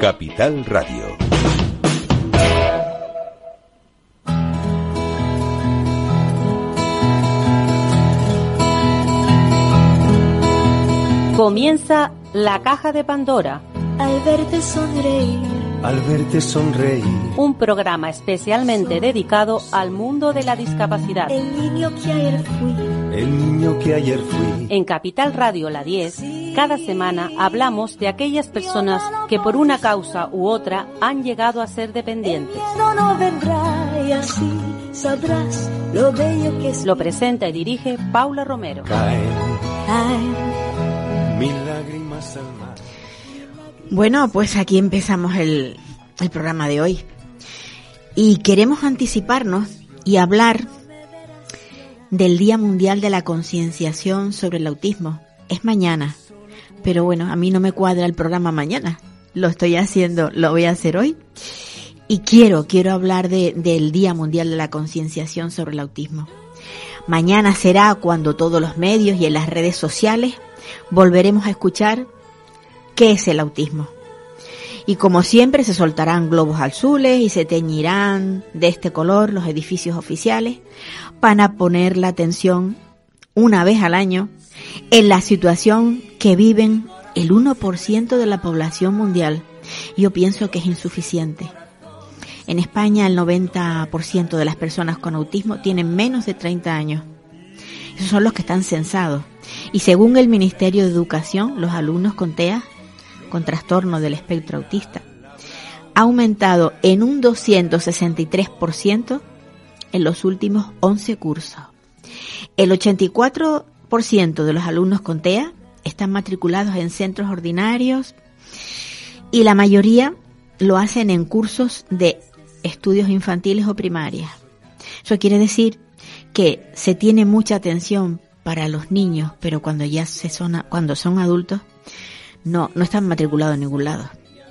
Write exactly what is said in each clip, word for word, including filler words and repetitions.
Capital Radio. Comienza La Caja de Pandora. Al verte sonreír. Al verte sonreír. Un programa especialmente dedicado al mundo de la discapacidad. El niño que ayer fui. El niño que ayer fui. En Capital Radio La diez, cada semana hablamos de aquellas personas que por una causa u otra han llegado a ser dependientes. El miedo no vendrá y así sabrás lo bello que es. Lo presenta y dirige Paula Romero. Caen, Caen mil lágrimas al mar. Bueno, pues aquí empezamos el, el programa de hoy. Y queremos anticiparnos y hablar del Día Mundial de la Concienciación sobre el Autismo. Es mañana, pero bueno, a mí no me cuadra el programa mañana. Lo estoy haciendo, lo voy a hacer hoy. Y quiero, quiero hablar de, del Día Mundial de la Concienciación sobre el Autismo. Mañana será cuando todos los medios y en las redes sociales volveremos a escuchar qué es el autismo. Y como siempre se soltarán globos azules y se teñirán de este color los edificios oficiales para poner la atención una vez al año en la situación que viven el uno por ciento de la población mundial. Yo pienso que es insuficiente. En España el noventa por ciento de las personas con autismo tienen menos de treinta años. Esos son los que están censados. Y según el Ministerio de Educación, los alumnos con T E A, con trastorno del espectro autista, ha aumentado en un doscientos sesenta y tres por ciento en los últimos once cursos. El ochenta y cuatro por ciento de los alumnos con T E A están matriculados en centros ordinarios y la mayoría lo hacen en cursos de estudios infantiles o primarias. Eso quiere decir que se tiene mucha atención para los niños, pero cuando ya se son, cuando son adultos, no, no están matriculados en ningún lado.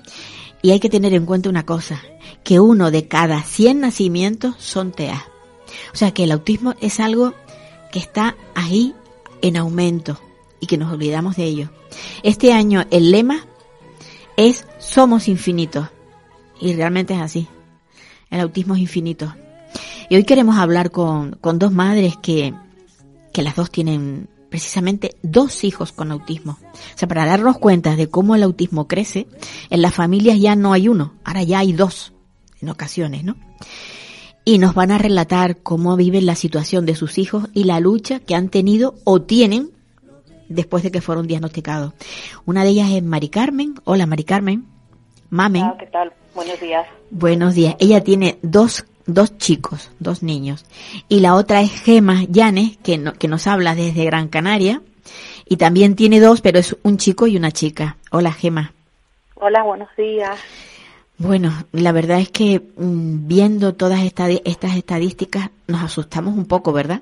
Y hay que tener en cuenta una cosa, que uno de cada cien nacimientos son T E A. O sea que el autismo es algo que está ahí en aumento y que nos olvidamos de ello. Este año el lema es Somos infinitos. Y realmente es así. El autismo es infinito. Y hoy queremos hablar con, con dos madres que, que las dos tienen precisamente dos hijos con autismo. O sea, para darnos cuenta de cómo el autismo crece, en las familias ya no hay uno, ahora ya hay dos, en ocasiones, ¿no? Y nos van a relatar cómo viven la situación de sus hijos y la lucha que han tenido o tienen después de que fueron diagnosticados. Una de ellas es Mari Carmen. Hola, Mari Carmen. Mamen. Ah, ¿qué tal? Buenos días. Buenos días. Ella tiene dos dos chicos, dos niños. Y la otra es Gema Llanes, que, no, que nos habla desde Gran Canaria. Y también tiene dos, pero es un chico y una chica. Hola, Gema. Hola, buenos días. Bueno, la verdad es que mmm, viendo todas esta, estas estadísticas nos asustamos un poco, ¿verdad?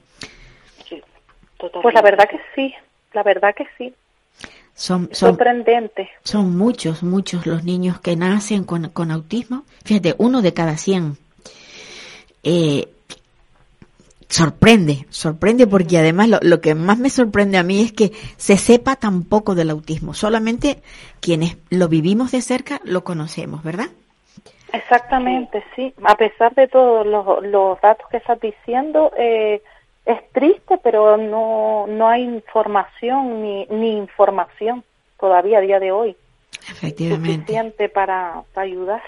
Sí, totalmente. Pues la verdad que sí, la verdad que sí. Son, son, sorprendente. Son muchos, muchos los niños que nacen con, con autismo. Fíjate, uno de cada cien. Eh, sorprende, sorprende porque además lo, lo que más me sorprende a mí es que se sepa tan poco del autismo. Solamente quienes lo vivimos de cerca lo conocemos, ¿verdad? Exactamente, sí. A pesar de todos los, los datos que estás diciendo, eh, es triste, pero no no hay información ni, ni información todavía a día de hoy. Efectivamente. Suficiente para, para ayudar.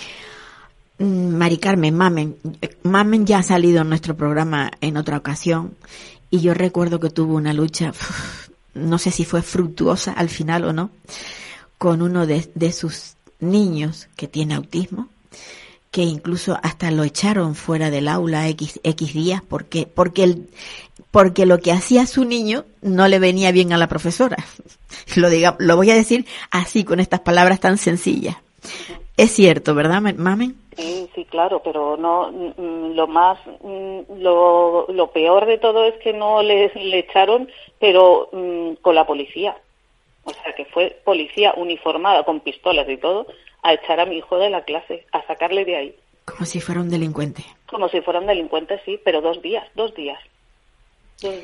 Mari Carmen, Mamen, Mamen ya ha salido en nuestro programa en otra ocasión y yo recuerdo que tuvo una lucha, no sé si fue fructuosa al final o no, con uno de, de sus niños que tiene autismo, que incluso hasta lo echaron fuera del aula X, X días porque porque el, porque lo que hacía su niño no le venía bien a la profesora. Lo diga, lo voy a decir así con estas palabras tan sencillas. Es cierto, ¿verdad, Mamen? Sí, sí, claro, pero no lo más lo, lo peor de todo es que no le, le echaron, pero um, con la policía. O sea, que fue policía uniformada con pistolas y todo a echar a mi hijo de la clase, a sacarle de ahí. Como si fuera un delincuente. Como si fuera un delincuente, sí, pero dos días, dos días. Dos días.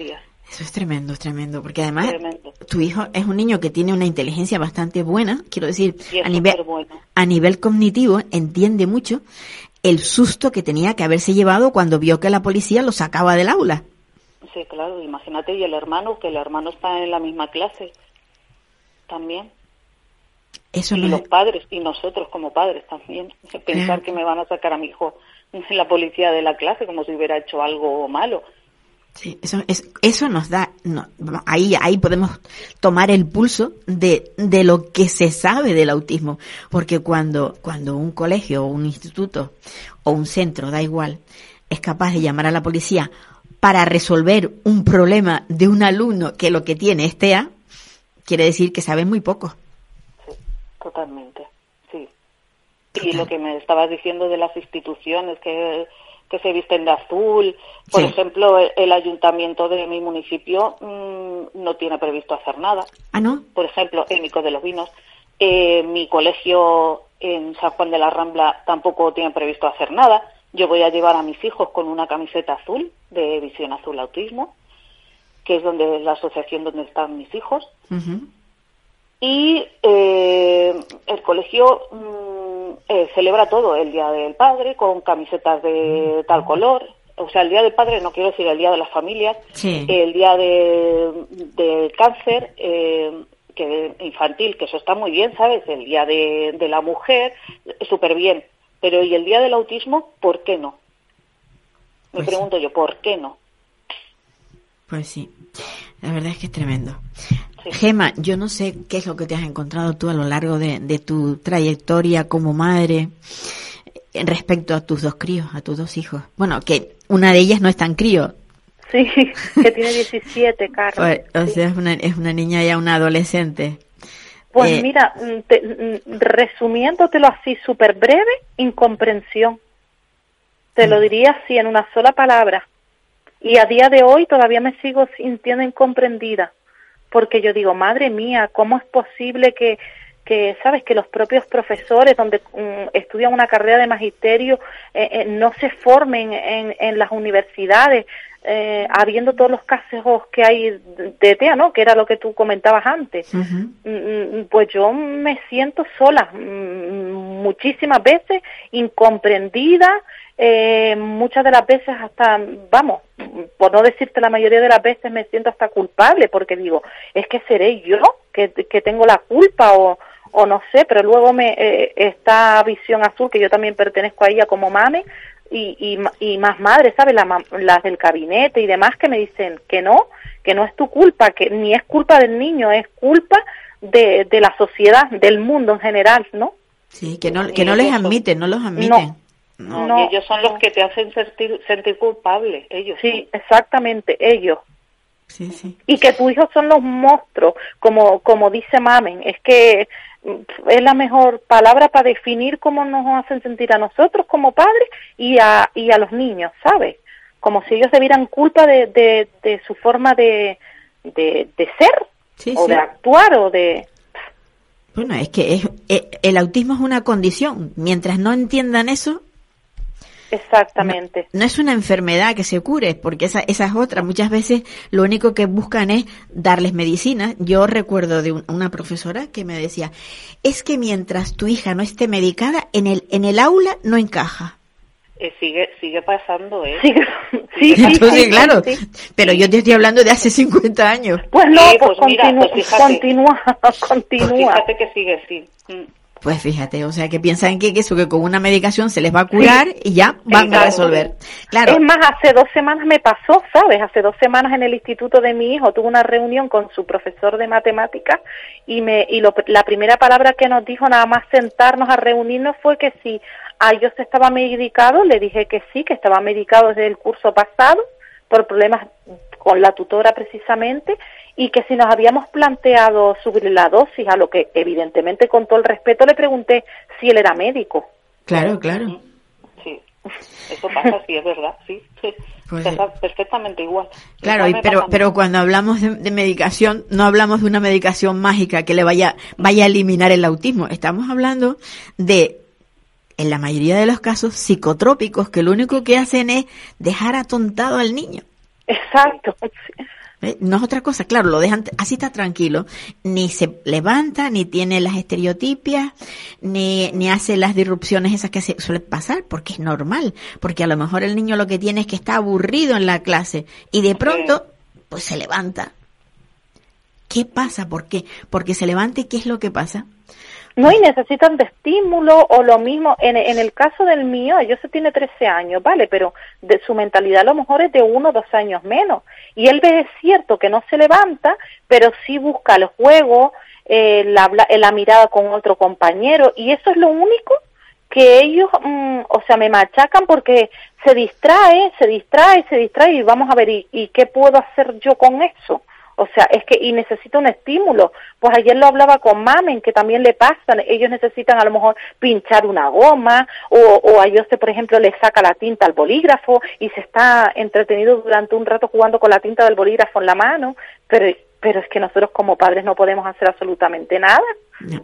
Eso es tremendo, es tremendo, porque además Tremendo. Tu hijo es un niño que tiene una inteligencia bastante buena, quiero decir, Y es a nivel, superbueno. a nivel cognitivo, entiende mucho el susto que tenía que haberse llevado cuando vio que la policía lo sacaba del aula. Sí, claro, imagínate, y el hermano, que el hermano está en la misma clase también. Eso Y no los es, padres, y nosotros como padres también. Pensar Claro. que me van a sacar a mi hijo en la policía de la clase como si hubiera hecho algo malo. sí, eso, es, eso nos da, no, ahí, ahí podemos tomar el pulso de, de lo que se sabe del autismo, porque cuando, cuando un colegio o un instituto o un centro, da igual, es capaz de llamar a la policía para resolver un problema de un alumno que lo que tiene es T E A, quiere decir que sabe muy poco. Sí, totalmente, sí. Total. Y lo que me estabas diciendo de las instituciones que, que se visten de azul, por Sí. ejemplo, el, el ayuntamiento de mi municipio mmm, no tiene previsto hacer nada. Ah, ¿no? Por ejemplo, en Mico de los Vinos, eh, mi colegio en San Juan de la Rambla tampoco tiene previsto hacer nada. Yo voy a llevar a mis hijos con una camiseta azul de Visión Azul Autismo, que es donde la asociación donde están mis hijos. Uh-huh. Y eh, el colegio mmm, eh, celebra todo, el Día del Padre, con camisetas de tal color. O sea, el Día del Padre, no quiero decir el Día de las Familias, Sí. el Día de, del Cáncer eh, que infantil, que eso está muy bien, ¿sabes? El Día de, de la Mujer, súper bien. Pero ¿y el Día del Autismo? ¿Por qué no? Me Pues pregunto yo, ¿por qué no? Pues sí, la verdad es que es tremendo. Sí. Gema, yo no sé qué es lo que te has encontrado tú a lo largo de, de tu trayectoria como madre en respecto a tus dos críos, a tus dos hijos. Bueno, que una de ellas no es tan crío. Sí, que tiene diecisiete, Carlos. Pues, o Sí. sea, es una, es una niña ya, una adolescente. Pues Eh, mira, mm, te- mm, resumiéndotelo así súper breve, incomprensión. Te lo diría así en una sola palabra. Y a día de hoy todavía me sigo sintiendo incomprendida. Porque yo digo, madre mía, ¿cómo es posible que, que sabes, que los propios profesores donde um, estudian una carrera de magisterio eh, eh, no se formen en, en las universidades, eh, habiendo todos los casos que hay de T E A, ¿no? Que era lo que tú comentabas antes. uh-huh. Mm, Pues yo me siento sola, mm, muchísimas veces, incomprendida, eh, muchas de las veces hasta, vamos, por no decirte la mayoría de las veces me siento hasta culpable, porque digo, es que seré yo que, que tengo la culpa o, o no sé, pero luego me eh, esta Visión Azul, que yo también pertenezco a ella como mame, y, y, y más madres, ¿sabes? La, las del gabinete y demás que me dicen que no, que no es tu culpa, que ni es culpa del niño, es culpa de, de la sociedad, del mundo en general, ¿no? Sí, que no, que no les admiten, no los admiten. No. No, No, y ellos son los no. que te hacen sentir, sentir culpable, ellos. Sí, exactamente, ellos. Sí, sí. Y que tus hijos son los monstruos, como como dice Mamen, es que mm, es la mejor palabra para definir cómo nos hacen sentir a nosotros como padres y a y a los niños, ¿sabes? Como si ellos debieran culpa de, de, de su forma de, de, de ser, Sí, o sí. de actuar, o de... Bueno, es que es, eh, el autismo es una condición. Mientras no entiendan eso, Exactamente. no, no es una enfermedad que se cure, porque esa, esa es otra. Muchas veces lo único que buscan es darles medicina. Yo recuerdo de un- una profesora que me decía, es que mientras tu hija no esté medicada, en el, en el aula no encaja. Eh, sigue sigue pasando, ¿eh? Sí, sí, sí, Entonces, sí, claro, sí, sí. pero yo te estoy hablando de hace cincuenta años. Pues no, Sí, pues, pues mira, continúa, pues fíjate. continúa, Pues continúa. fíjate que sigue, sí. Mm. Pues fíjate, o sea, que piensan que, que eso, que con una medicación se les va a curar y ya van a Exacto. resolver. Claro. Es más, hace dos semanas me pasó, ¿sabes? Hace dos semanas en el instituto de mi hijo tuve una reunión con su profesor de matemáticas y me y lo, la primera palabra que nos dijo nada más sentarnos a reunirnos fue que si a ellos estaba medicado, le dije que sí, que estaba medicado desde el curso pasado por problemas con la tutora precisamente, y que si nos habíamos planteado subir la dosis, a lo que evidentemente con todo el respeto le pregunté si él era médico. Claro, claro. Sí, eso pasa, sí, es verdad, sí. Pues, Pasa perfectamente igual. Claro, Igual y me pero pasa a mí. pero cuando hablamos de, de medicación, no hablamos de una medicación mágica que le vaya vaya a eliminar el autismo. Estamos hablando de, en la mayoría de los casos, psicotrópicos que lo único que hacen es dejar atontado al niño. Exacto. ¿Eh? No es otra cosa, claro, lo dejan, así está tranquilo, ni se levanta, ni tiene las estereotipias, ni, ni hace las disrupciones esas que se suelen pasar, porque es normal, porque a lo mejor el niño lo que tiene es que está aburrido en la clase, y de pronto, pues se levanta. ¿Qué pasa? ¿Por qué? Porque se levanta y ¿qué es lo que pasa? No, y necesitan de estímulo o lo mismo. En, en el caso del mío, yo se tiene trece años, ¿vale? Pero de su mentalidad a lo mejor es de uno o dos años menos. Y él ve, es cierto que no se levanta, pero sí busca el juego, eh, la, la mirada con otro compañero, y eso es lo único que ellos, mmm, o sea, me machacan porque se distrae, se distrae, se distrae, y vamos a ver, ¿y, y qué puedo hacer yo con eso? O sea, es que, y necesita un estímulo. Pues ayer lo hablaba con Mamen, que también le pasan, ellos necesitan a lo mejor pinchar una goma, o, o a Jose, por ejemplo, le saca la tinta al bolígrafo, y se está entretenido durante un rato jugando con la tinta del bolígrafo en la mano, pero, pero es que nosotros como padres no podemos hacer absolutamente nada. No,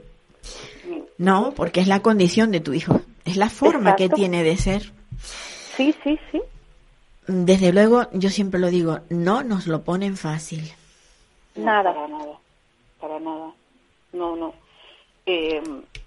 no, porque es la condición de tu hijo, es la forma Exacto. que tiene de ser. Sí, sí, sí. Desde luego, yo siempre lo digo, no nos lo ponen fácil. No, nada. Para nada, para nada. No, no. Eh,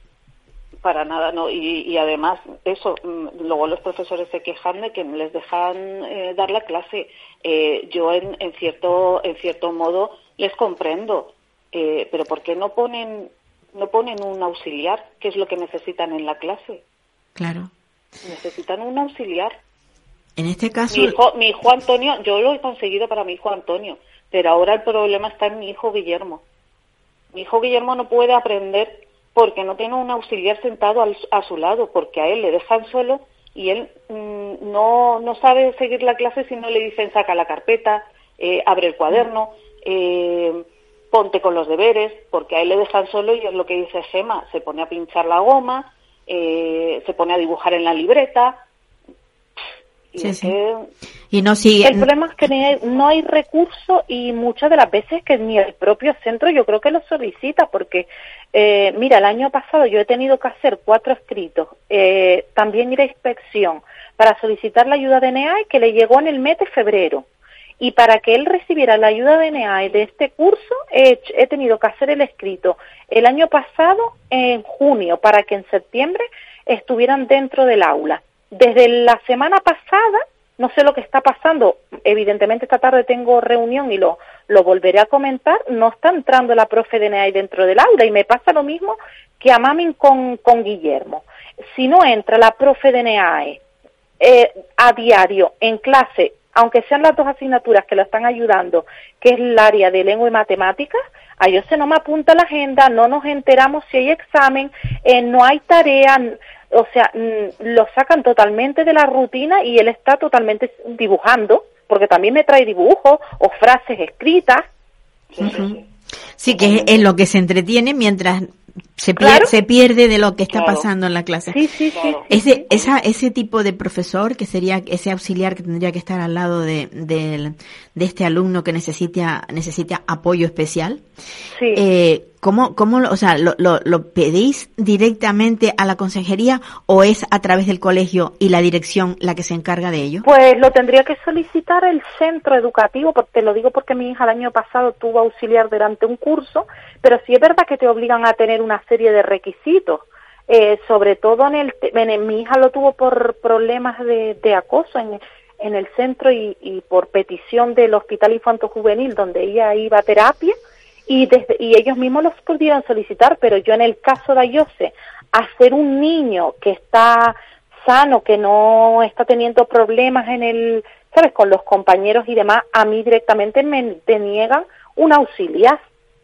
para nada, no. Y, y además, eso, luego los profesores se quejan de que no les dejan eh, dar la clase. Eh, yo, en, en cierto en cierto modo, les comprendo. Eh, pero ¿por qué no ponen, no ponen un auxiliar? ¿Qué es lo que necesitan en la clase? Claro. Necesitan un auxiliar. En este caso... Mi hijo, mi hijo Antonio, yo lo he conseguido para mi hijo Antonio, pero ahora el problema está en mi hijo Guillermo. Mi hijo Guillermo no puede aprender porque no tiene un auxiliar sentado al, a su lado, porque a él le dejan solo y él mmm, no, no sabe seguir la clase si no le dicen saca la carpeta, eh, abre el cuaderno, eh, ponte con los deberes, porque a él le dejan solo y es lo que dice Gemma, se pone a pinchar la goma, eh, se pone a dibujar en la libreta. Y sí, sí. que... Y no sigue. El problema es que ni hay, no hay recursos, y muchas de las veces que ni el propio centro yo creo que lo solicita, porque eh, mira, el año pasado yo he tenido que hacer cuatro escritos, eh, también ir a inspección para solicitar la ayuda de N E A I, que le llegó en el mes de febrero, y para que él recibiera la ayuda de N E A I de este curso he, he tenido que hacer el escrito el año pasado en junio, para que en septiembre estuvieran dentro del aula. Desde la semana pasada, no sé lo que está pasando, evidentemente esta tarde tengo reunión y lo, lo volveré a comentar, no está entrando la profe de N E A I dentro del aula, y me pasa lo mismo que a Mamin con, con Guillermo. Si no entra la profe de N E A I eh, a diario en clase, aunque sean las dos asignaturas que lo están ayudando, que es el área de lengua y matemáticas, a ellos se no me apunta la agenda, no nos enteramos si hay examen, eh, no hay tarea. O sea, lo sacan totalmente de la rutina y él está totalmente dibujando, porque también me trae dibujos o frases escritas. Uh-huh. Sí, que es en lo que se entretiene mientras se, pier- ¿Claro? se pierde de lo que está claro. pasando en la clase. Sí, sí, sí. Ese, esa, ese tipo de profesor, que sería ese auxiliar que tendría que estar al lado de, de, de este alumno que necesita, necesita apoyo especial. Sí. Eh, ¿Cómo, cómo, o sea, lo, lo, lo pedís directamente a la consejería o es a través del colegio y la dirección la que se encarga de ello? Pues lo tendría que solicitar el centro educativo, porque te lo digo porque mi hija el año pasado tuvo auxiliar durante un curso, pero sí es verdad que te obligan a tener una serie de requisitos, eh, sobre todo en el, en, mi hija lo tuvo por problemas de, de acoso en, en el centro y, y por petición del Hospital Infanto Juvenil donde ella iba a terapia. Y, desde, y ellos mismos los pudieron solicitar, pero yo en el caso de Ayose, hacer un niño que está sano, que no está teniendo problemas en el, ¿sabes?, con los compañeros y demás, a mí directamente me deniegan un auxiliar.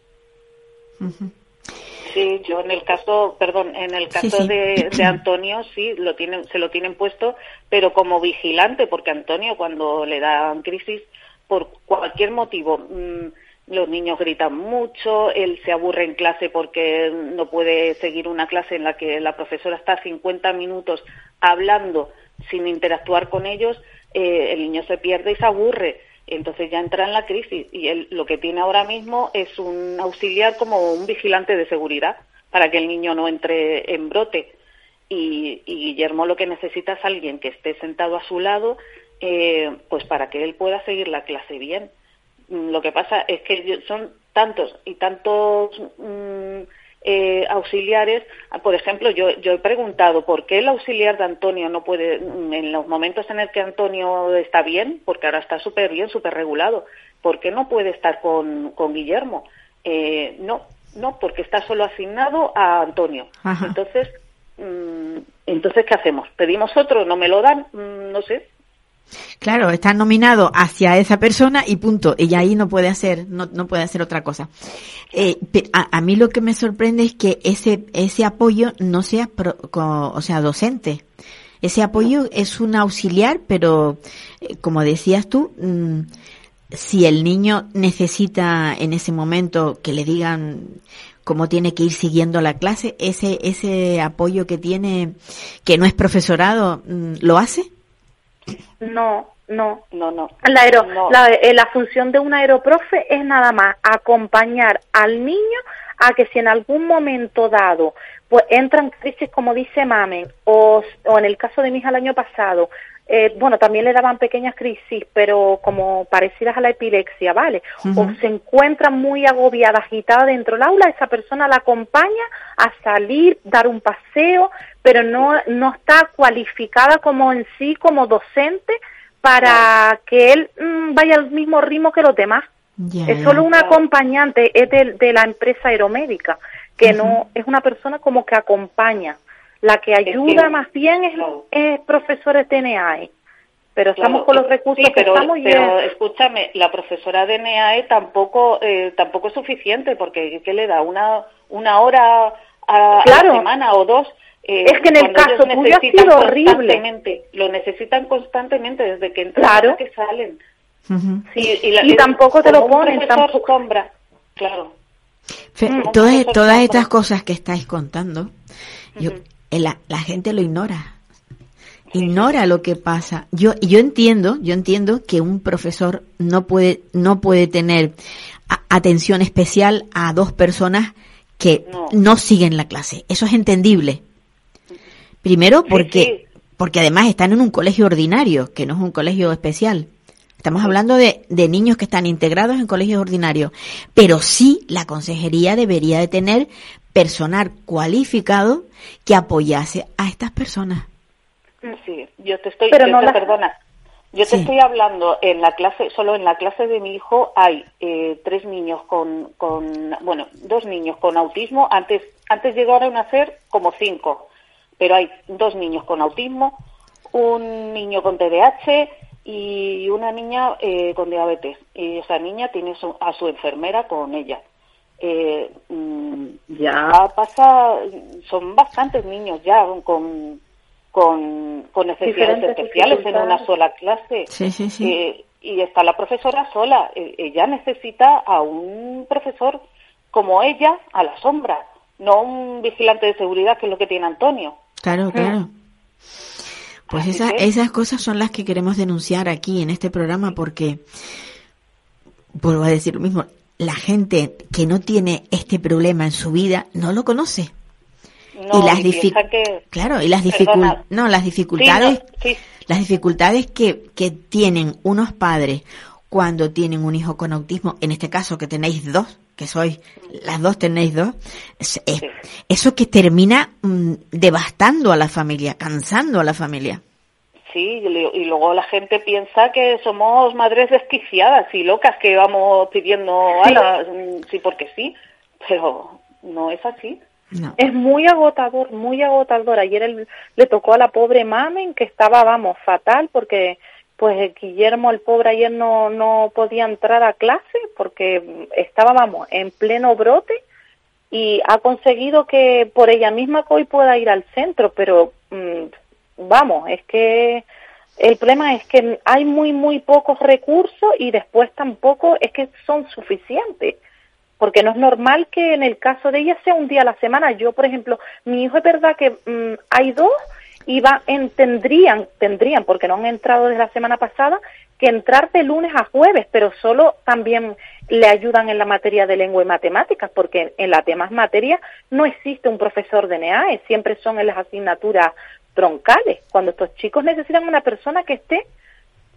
Uh-huh. Sí, yo en el caso, perdón, en el caso sí, sí. De, de Antonio sí, lo tienen, se lo tienen puesto, pero como vigilante, porque Antonio cuando le dan crisis, por cualquier motivo, mmm, los niños gritan mucho, él se aburre en clase porque no puede seguir una clase en la que la profesora está cincuenta minutos hablando sin interactuar con ellos, eh, el niño se pierde y se aburre, entonces ya entra en la crisis y él lo que tiene ahora mismo es un auxiliar como un vigilante de seguridad para que el niño no entre en brote y, y Guillermo lo que necesita es alguien que esté sentado a su lado, eh, pues para que él pueda seguir la clase bien. Lo que pasa es que son tantos y tantos mmm, eh, auxiliares. Por ejemplo, yo, yo he preguntado por qué el auxiliar de Antonio no puede, en los momentos en el que Antonio está bien, porque ahora está súper bien, súper regulado, ¿por qué no puede estar con, con Guillermo? Eh, no, no, porque está solo asignado a Antonio. Ajá. Entonces, mmm, entonces ¿qué hacemos? ¿Pedimos otro? ¿No me lo dan? Mmm, no sé. Claro, está nominado hacia esa persona y punto. Ella ahí no puede hacer, no, no puede hacer otra cosa. Eh, a, a mí lo que me sorprende es que ese, ese apoyo no sea, pro, co, o sea, docente. Ese apoyo es un auxiliar, pero eh, como decías tú, mmm, si el niño necesita en ese momento que le digan cómo tiene que ir siguiendo la clase, ese, ese apoyo que tiene, que no es profesorado, ¿lo hace? No, no, no, no. La, aero, no. La, eh, la función de un aeroprofe es nada más acompañar al niño a que si en algún momento dado pues entran crisis, como dice Mamen, o, o en el caso de mi hija el año pasado, eh, bueno, también le daban pequeñas crisis, pero como parecidas a la epilepsia, ¿vale? Uh-huh. O se encuentra muy agobiada, agitada dentro del aula, esa persona la acompaña a salir, dar un paseo, pero no, no está cualificada como en sí, como docente, para que él mmm, vaya al mismo ritmo que los demás. Yeah, es solo yeah. un acompañante, es de, de la empresa aeromédica, que uh-huh. no es una persona como que acompaña. La que ayuda es que, más bien es, claro. es profesores de N A E, pero estamos claro, con los recursos sí, pero, que estamos. Pero y es... escúchame, la profesora de N A E tampoco eh, tampoco es suficiente, porque ¿qué le da? Una una hora a, claro. a la semana o dos. Eh, es que en el caso tuyo ha sido horrible. Lo necesitan constantemente desde que entran claro. hasta que salen. Uh-huh. Sí, y, la, y tampoco te lo ponen, tampoco. Sombra, claro. Fe, todas todas estas cosas que estáis contando, yo uh-huh. La, la gente lo ignora, ignora lo que pasa. Yo yo entiendo, yo entiendo que un profesor no puede no puede tener a, atención especial a dos personas que no. no siguen la clase. Eso es entendible. Primero porque sí, sí. porque además están en un colegio ordinario, que no es un colegio especial. Estamos hablando de, de niños que están integrados en colegios ordinarios, pero sí la consejería debería de tener personal cualificado que apoyase a estas personas. Sí, yo te estoy, pero yo no te, la... perdona, yo te sí. estoy hablando en la clase, solo en la clase de mi hijo hay eh, tres niños con, con, bueno, dos niños con autismo. Antes, antes llegaron a ser como cinco, pero hay dos niños con autismo, un niño con T D A H y una niña eh, con diabetes. Y esa niña tiene su, a su enfermera con ella. Eh, ya pasa, son bastantes niños ya con con, con necesidades Diferentes especiales en una sola clase. Sí, sí, sí. Eh, y está la profesora sola. Eh, ella necesita a un profesor como ella a la sombra, no un vigilante de seguridad, que es lo que tiene Antonio. Claro, claro. Pues esa, esas cosas son las que queremos denunciar aquí en este programa, porque vuelvo a decir lo mismo, la gente que no tiene este problema en su vida no lo conoce. No, y las dific- que... claro, y las dificul- no, las dificultades, sí, no, sí. las dificultades que, que tienen unos padres cuando tienen un hijo con autismo, en este caso que tenéis dos, que sois, las dos tenéis dos, es, es, sí. eso que termina mmm, devastando a la familia, cansando a la familia. Sí, y luego la gente piensa que somos madres desquiciadas y locas que vamos pidiendo sí, alas, sí porque sí, pero no es así. No. Es muy agotador, muy agotador. Ayer él, le tocó a la pobre Mamen, que estaba, vamos, fatal, porque pues Guillermo, el pobre, ayer no, no podía entrar a clase porque estaba, vamos, en pleno brote, y ha conseguido que por ella misma que hoy pueda ir al centro, pero mmm, vamos, es que el problema es que hay muy, muy pocos recursos y después tampoco es que son suficientes. Porque no es normal que en el caso de ella sea un día a la semana. Yo, por ejemplo, mi hijo es verdad que mmm, hay dos y va, en, tendrían, tendrían, porque no han entrado desde la semana pasada, que entrar de lunes a jueves, pero solo también le ayudan en la materia de lengua y matemáticas, porque en las demás materias no existe un profesor de N A E, siempre son en las asignaturas troncales, cuando estos chicos necesitan una persona que esté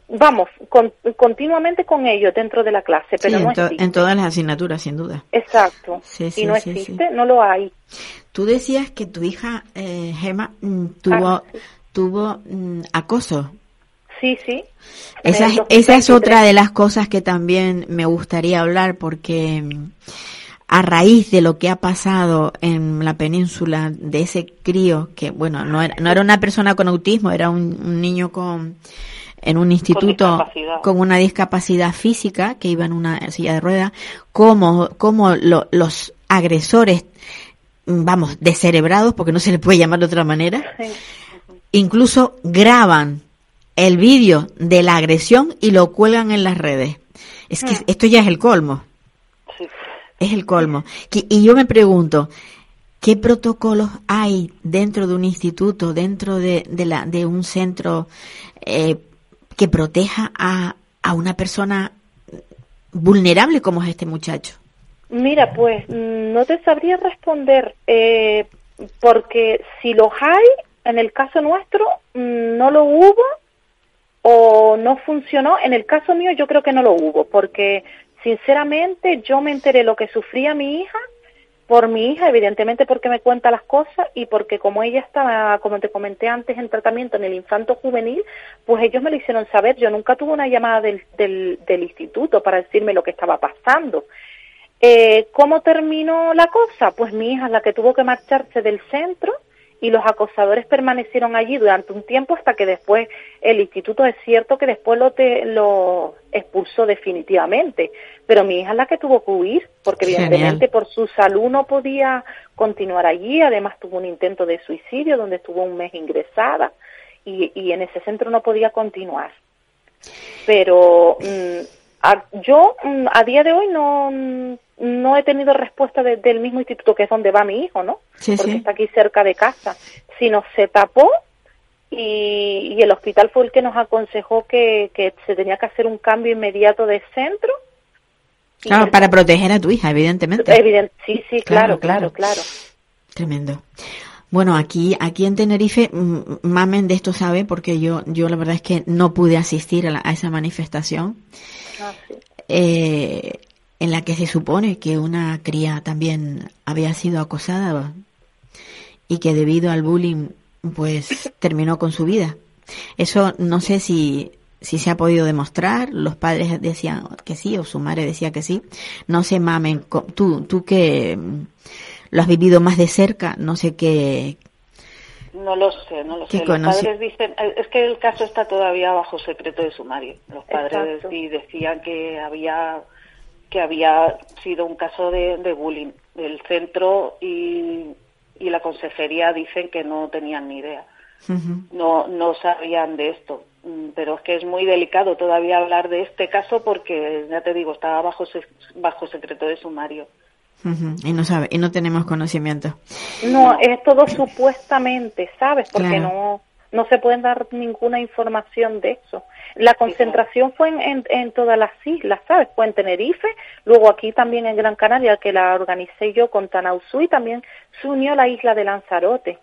vamos, con, continuamente con ellos dentro de la clase, pero sí, no en, to- existe. en todas las asignaturas, sin duda. Exacto, Sí, sí, y no sí, existe, sí. no lo hay. Tú decías que tu hija, eh, Gema, mm, tuvo, Ah, sí. tuvo mm, acoso. Sí, sí. Esa, En el esa es dos mil veintitrés. otra de las cosas que también me gustaría hablar, porque mm, a raíz de lo que ha pasado en la península, de ese crío, que bueno, no era, no era una persona con autismo, era un, un niño con en un instituto Con discapacidad. con una discapacidad física, que iba en una silla de ruedas, como, como lo, los agresores, vamos, descerebrados, porque no se le puede llamar de otra manera, Sí. incluso graban el vídeo de la agresión y lo cuelgan en las redes. Es que Hmm. esto ya es el colmo. Sí. Es el colmo. Que- Y yo me pregunto, ¿qué protocolos hay dentro de un instituto, dentro de, de, la, de un centro eh, que proteja a, a una persona vulnerable como es este muchacho? Mira, pues mm, no te sabría responder, eh, porque si los hay, en el caso nuestro, mm, no lo hubo o no funcionó. En el caso mío yo creo que no lo hubo, porque sinceramente yo me enteré lo que sufría mi hija por mi hija, evidentemente porque me cuenta las cosas y porque como ella estaba, como te comenté antes, en tratamiento en el infanto juvenil, pues ellos me lo hicieron saber. Yo nunca tuve una llamada del, del, del instituto para decirme lo que estaba pasando. Eh, ¿Cómo terminó la cosa? Pues mi hija es la que tuvo que marcharse del centro y los acosadores permanecieron allí durante un tiempo hasta que después el instituto, es cierto que después lo, te, lo expulsó definitivamente, pero mi hija es la que tuvo que huir, porque evidentemente Genial. por su salud no podía continuar allí. Además tuvo un intento de suicidio donde estuvo un mes ingresada y, y en ese centro no podía continuar. Pero mmm, a, yo mmm, a día de hoy no... no he tenido respuesta de, del mismo instituto que es donde va mi hijo, ¿no? Sí, porque sí. está aquí cerca de casa, sino se tapó y, y el hospital fue el que nos aconsejó que, que se tenía que hacer un cambio inmediato de centro. Y Claro, el- para proteger a tu hija, evidentemente. Evidente, sí, sí, claro, Claro, claro, claro. claro. Tremendo. Bueno, aquí aquí en Tenerife, mm, Mamen de esto sabe, porque yo yo la verdad es que no pude asistir a, la- a esa manifestación, Ah, sí. eh, en la que se supone que una cría también había sido acosada y que debido al bullying pues terminó con su vida. Eso no sé si si se ha podido demostrar. Los padres decían que sí o su madre decía que sí. No sé, Mamen, co- tú tú que mm, lo has vivido más de cerca, no sé qué. No lo sé, no lo ¿Qué sé. Los conoce? padres dicen, es que el caso está todavía bajo secreto de sumario. Los padres Exacto. sí decían que había que había sido un caso de, de bullying del centro y, y la consejería dicen que no tenían ni idea. Ujú. No no sabían de esto. Mm, Pero es que es muy delicado todavía hablar de este caso porque, ya te digo, estaba bajo se- bajo secreto de sumario. Ujú. Y no sabe, y no tenemos conocimiento. No, es todo supuestamente, ¿sabes? Porque Claro. no no se pueden dar ninguna información de eso. La concentración fue en, en, en todas las islas, ¿sabes? Fue en Tenerife, luego aquí también en Gran Canaria, que la organicé yo con Tanausú, y también se unió la isla de Lanzarote.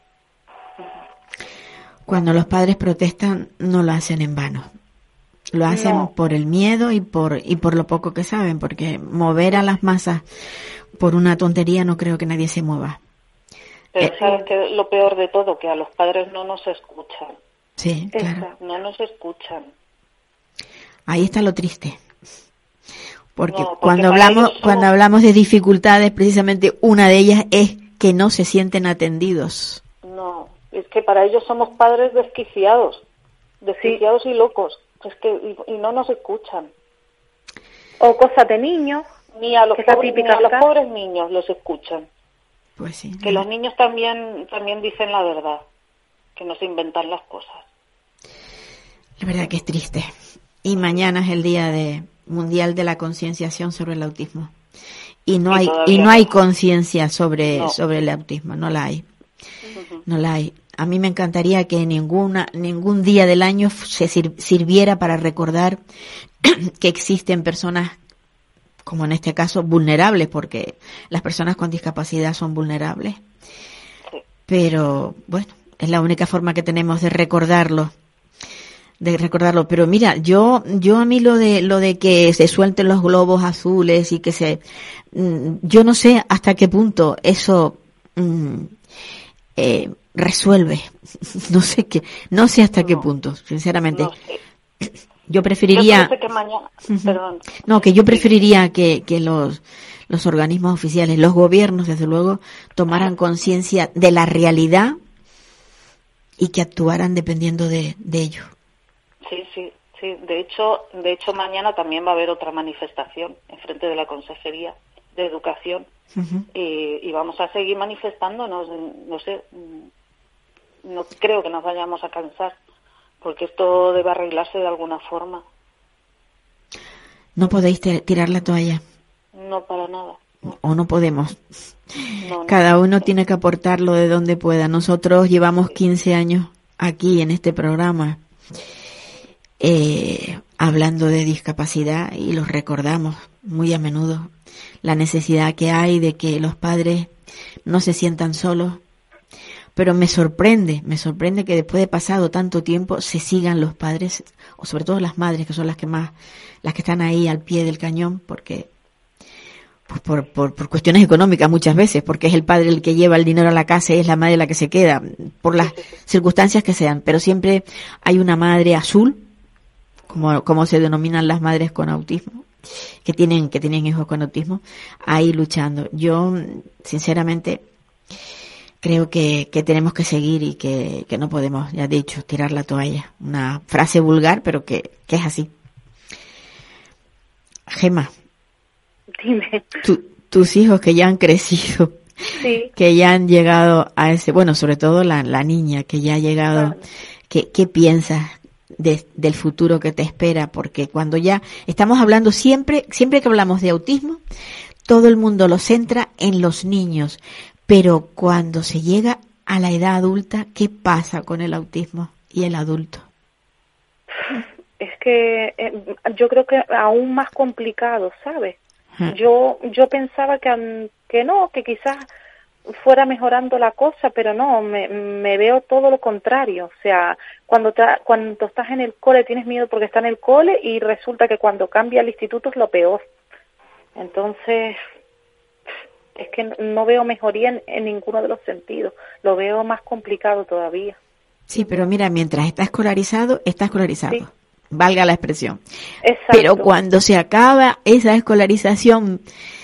Cuando los padres protestan, no lo hacen en vano. Lo hacen No. por el miedo y por y por lo poco que saben, porque mover a las masas por una tontería no creo que nadie se mueva. Pero Eh, sabes que lo peor de todo, que a los padres no nos escuchan. Sí, claro. Exacto. No nos escuchan. Ahí está lo triste. Porque, No, porque cuando para hablamos ellos somos- cuando hablamos de dificultades, precisamente una de ellas es que no se sienten atendidos. No, es que para ellos somos padres desquiciados, desquiciados y locos. Es que y, y no nos escuchan. O cosas de niños. Ni a los Que es la pobres, ni típica a los frase. pobres niños los escuchan. Pues sí. Que los niños también también dicen la verdad, que no se inventan las cosas. La verdad que es triste. Y mañana es el día de mundial de la concienciación sobre el autismo. Y no Y hay todavía y no no. hay conciencia sobre No. sobre el autismo, no la hay. No la hay. A mí me encantaría que ninguna ningún día del año se sir- sirviera para recordar que existen personas, como en este caso, vulnerables, porque las personas con discapacidad son vulnerables. Sí. Pero bueno, es la única forma que tenemos de recordarlo, de recordarlo. Pero mira, yo, yo a mí lo de, lo de que se suelten los globos azules y que se, yo no sé hasta qué punto eso, mm, eh, resuelve. No sé qué, no sé hasta no, qué punto, sinceramente. No sé. Yo preferiría, yo que mañana, perdón. no, que yo preferiría que, que los, los organismos oficiales, los gobiernos, desde luego, tomaran conciencia de la realidad y que actuaran dependiendo de, de ello. Sí, sí, sí. De hecho, de hecho mañana también va a haber otra manifestación en frente de la Consejería de Educación. Uh-huh. y, y vamos a seguir manifestándonos. No sé, no creo que nos vayamos a cansar, porque esto debe arreglarse de alguna forma. ¿No podéis t- tirar la toalla? No, para nada. No. ¿O no podemos? No, no. Cada uno tiene que aportarlo de donde pueda. Nosotros llevamos quince años aquí en este programa eh, hablando de discapacidad y los recordamos muy a menudo. La necesidad que hay de que los padres no se sientan solos. Pero me sorprende, me sorprende que después de pasado tanto tiempo se sigan los padres, o sobre todo las madres, que son las que más, las que están ahí al pie del cañón, porque, pues por, por, por cuestiones económicas muchas veces, porque es el padre el que lleva el dinero a la casa y es la madre la que se queda, por las circunstancias que sean, pero siempre hay una madre azul, como, como se denominan las madres con autismo, que tienen, que tienen hijos con autismo, ahí luchando. Yo, sinceramente, creo que, que tenemos que seguir y que, que no podemos, ya he dicho, tirar la toalla. Una frase vulgar, pero que, que es así. Gema. Dime. Tu, tus hijos que ya han crecido, sí. que ya han llegado a ese, bueno, sobre todo la, la niña que ya ha llegado, claro. ¿qué, qué piensas de, del futuro que te espera? Porque cuando ya estamos hablando siempre, siempre que hablamos de autismo, todo el mundo lo centra en los niños. Pero cuando se llega a la edad adulta, ¿qué pasa con el autismo y el adulto? Es que eh, yo creo que aún más complicado, ¿sabes? Uh-huh. Yo yo pensaba que, que no, que quizás fuera mejorando la cosa, pero no, me, me veo todo lo contrario. O sea, cuando, te, cuando estás en el cole tienes miedo porque está en el cole y resulta que cuando cambia el instituto es lo peor. Entonces, es que no veo mejoría en, en ninguno de los sentidos. Lo veo más complicado todavía. Sí, pero mira, mientras está escolarizado, está escolarizado. Sí. Valga la expresión. Exacto. Pero cuando se acaba esa escolarización,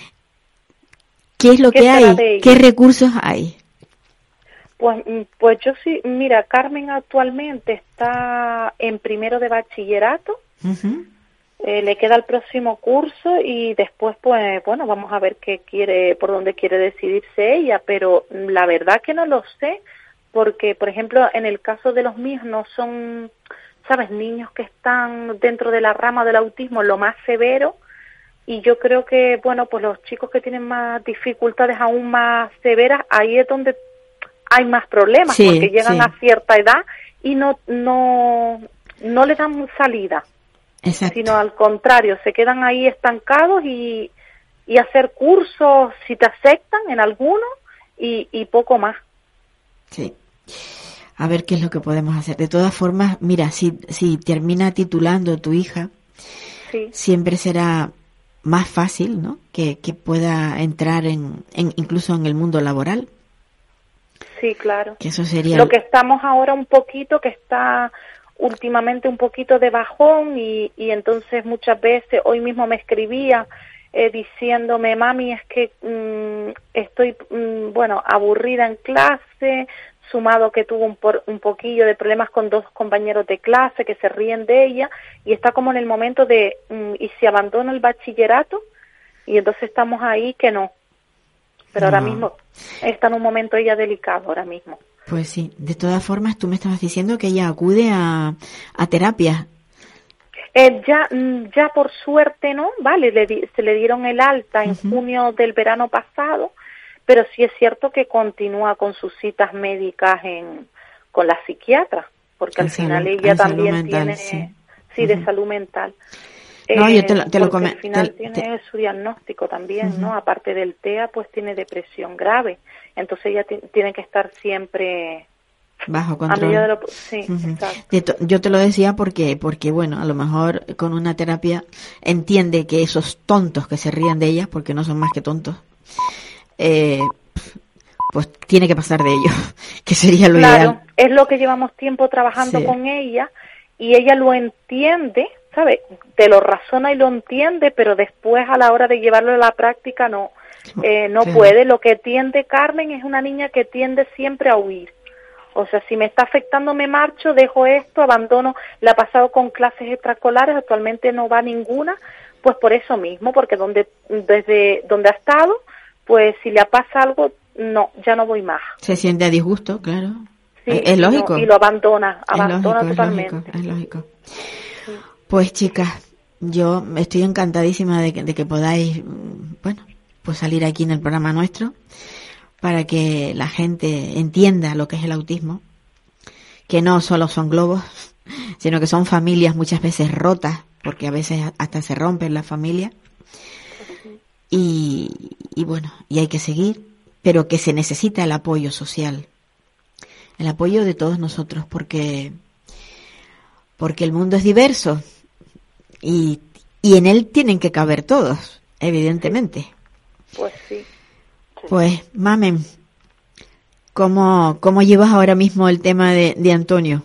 ¿qué es lo que hay? ¿Qué recursos hay? Pues, pues yo sí, mira, Carmen actualmente está en primero de bachillerato. Uh-huh. Eh, le queda el próximo curso y después, pues, bueno, vamos a ver qué quiere, por dónde quiere decidirse ella, pero la verdad que no lo sé, porque, por ejemplo, en el caso de los míos no son, ¿sabes?, niños que están dentro de la rama del autismo lo más severo, y yo creo que, bueno, pues los chicos que tienen más dificultades aún más severas, ahí es donde hay más problemas, sí, porque llegan sí. a cierta edad y no, no, no le dan salida. Exacto. Sino al contrario, se quedan ahí estancados y, y hacer cursos si te aceptan en alguno y, y poco más. Sí. A ver qué es lo que podemos hacer. De todas formas, mira, si, si termina titulando tu hija, sí. siempre será más fácil, ¿no? Que, que pueda entrar en, en incluso en el mundo laboral. Sí, claro. Que eso sería lo que estamos ahora un poquito, que está últimamente un poquito de bajón y, y entonces muchas veces, hoy mismo me escribía eh, diciéndome, mami, es que mmm, estoy, mmm, bueno, aburrida en clase, sumado que tuvo un, por, un poquillo de problemas con dos compañeros de clase que se ríen de ella y está como en el momento de, mmm, y si abandona el bachillerato, y entonces estamos ahí que no, pero no. Ahora mismo está en un momento ella delicado ahora mismo. Pues sí, de todas formas tú me estabas diciendo que ella acude a, a terapia. Eh, ya, ya por suerte no, vale, le di, se le dieron el alta en uh-huh. junio del verano pasado, pero sí es cierto que continúa con sus citas médicas en con la psiquiatra, porque al, al final salud, ella también mental, tiene, sí, sí uh-huh. de salud mental. No, eh, yo te lo, te lo comento. Al final te, tiene te... su diagnóstico también, uh-huh. ¿no? Aparte del T E A, pues tiene depresión grave. Entonces ella t- tiene que estar siempre bajo control. A medida de lo, sí, uh-huh. exacto. Yo te lo decía porque, porque bueno, a lo mejor con una terapia entiende que esos tontos que se ríen de ella, porque no son más que tontos, eh, pues tiene que pasar de ellos, que sería lo claro, ideal. Es lo que llevamos tiempo trabajando sí. con ella, y ella lo entiende, ¿sabes? Te lo razona y lo entiende, pero después a la hora de llevarlo a la práctica no, eh, no claro. puede. Lo que tiende Carmen es una niña que tiende siempre a huir. O sea, si me está afectando me marcho, dejo esto, abandono. La ha pasado con clases extraescolares, actualmente no va ninguna, pues por eso mismo, porque donde desde donde ha estado, pues si le pasa algo, no, ya no voy más. Se siente a disgusto, claro. Sí, es, es lógico. No, y lo abandona, abandona es lógico, totalmente. Es lógico, es lógico. Sí. Pues chicas, yo estoy encantadísima de que, de que podáis, bueno, pues salir aquí en el programa nuestro, para que la gente entienda lo que es el autismo, que no solo son globos, sino que son familias muchas veces rotas, porque a veces hasta se rompen las familias, y, y bueno, y hay que seguir, pero que se necesita el apoyo social, el apoyo de todos nosotros, porque porque el mundo es diverso y, y en él tienen que caber todos, evidentemente. Pues sí. Pues, Mamen, ¿cómo, cómo llevas ahora mismo el tema de, de Antonio?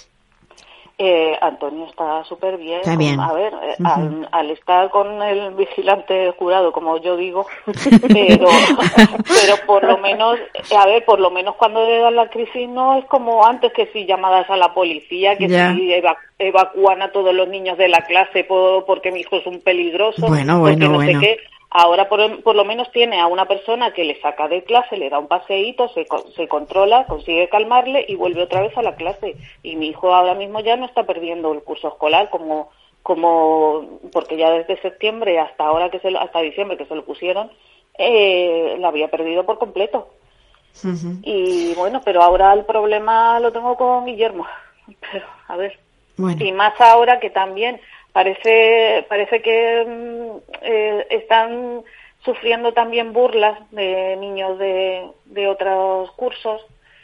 Eh, Antonio está súper bien. Está bien. A ver, uh-huh. al, al estar con el vigilante jurado, como yo digo, pero, pero por lo menos, a ver, por lo menos cuando le dan la crisis no es como antes, que si llamadas a la policía, que ya. si eva, evacúan a todos los niños de la clase por, porque mi hijo es un peligroso, bueno, bueno, porque no bueno. sé qué. Ahora por, por lo menos tiene a una persona que le saca de clase, le da un paseíto, se, se controla, consigue calmarle y vuelve otra vez a la clase. Y mi hijo ahora mismo ya no está perdiendo el curso escolar, como como porque ya desde septiembre hasta ahora que se lo, hasta diciembre que se lo pusieron, eh, lo había perdido por completo. Uh-huh. Y bueno, pero ahora el problema lo tengo con Guillermo. Pero a ver. Bueno. Y más ahora que también Parece parece que eh, están sufriendo también burlas de niños de, de otros cursos,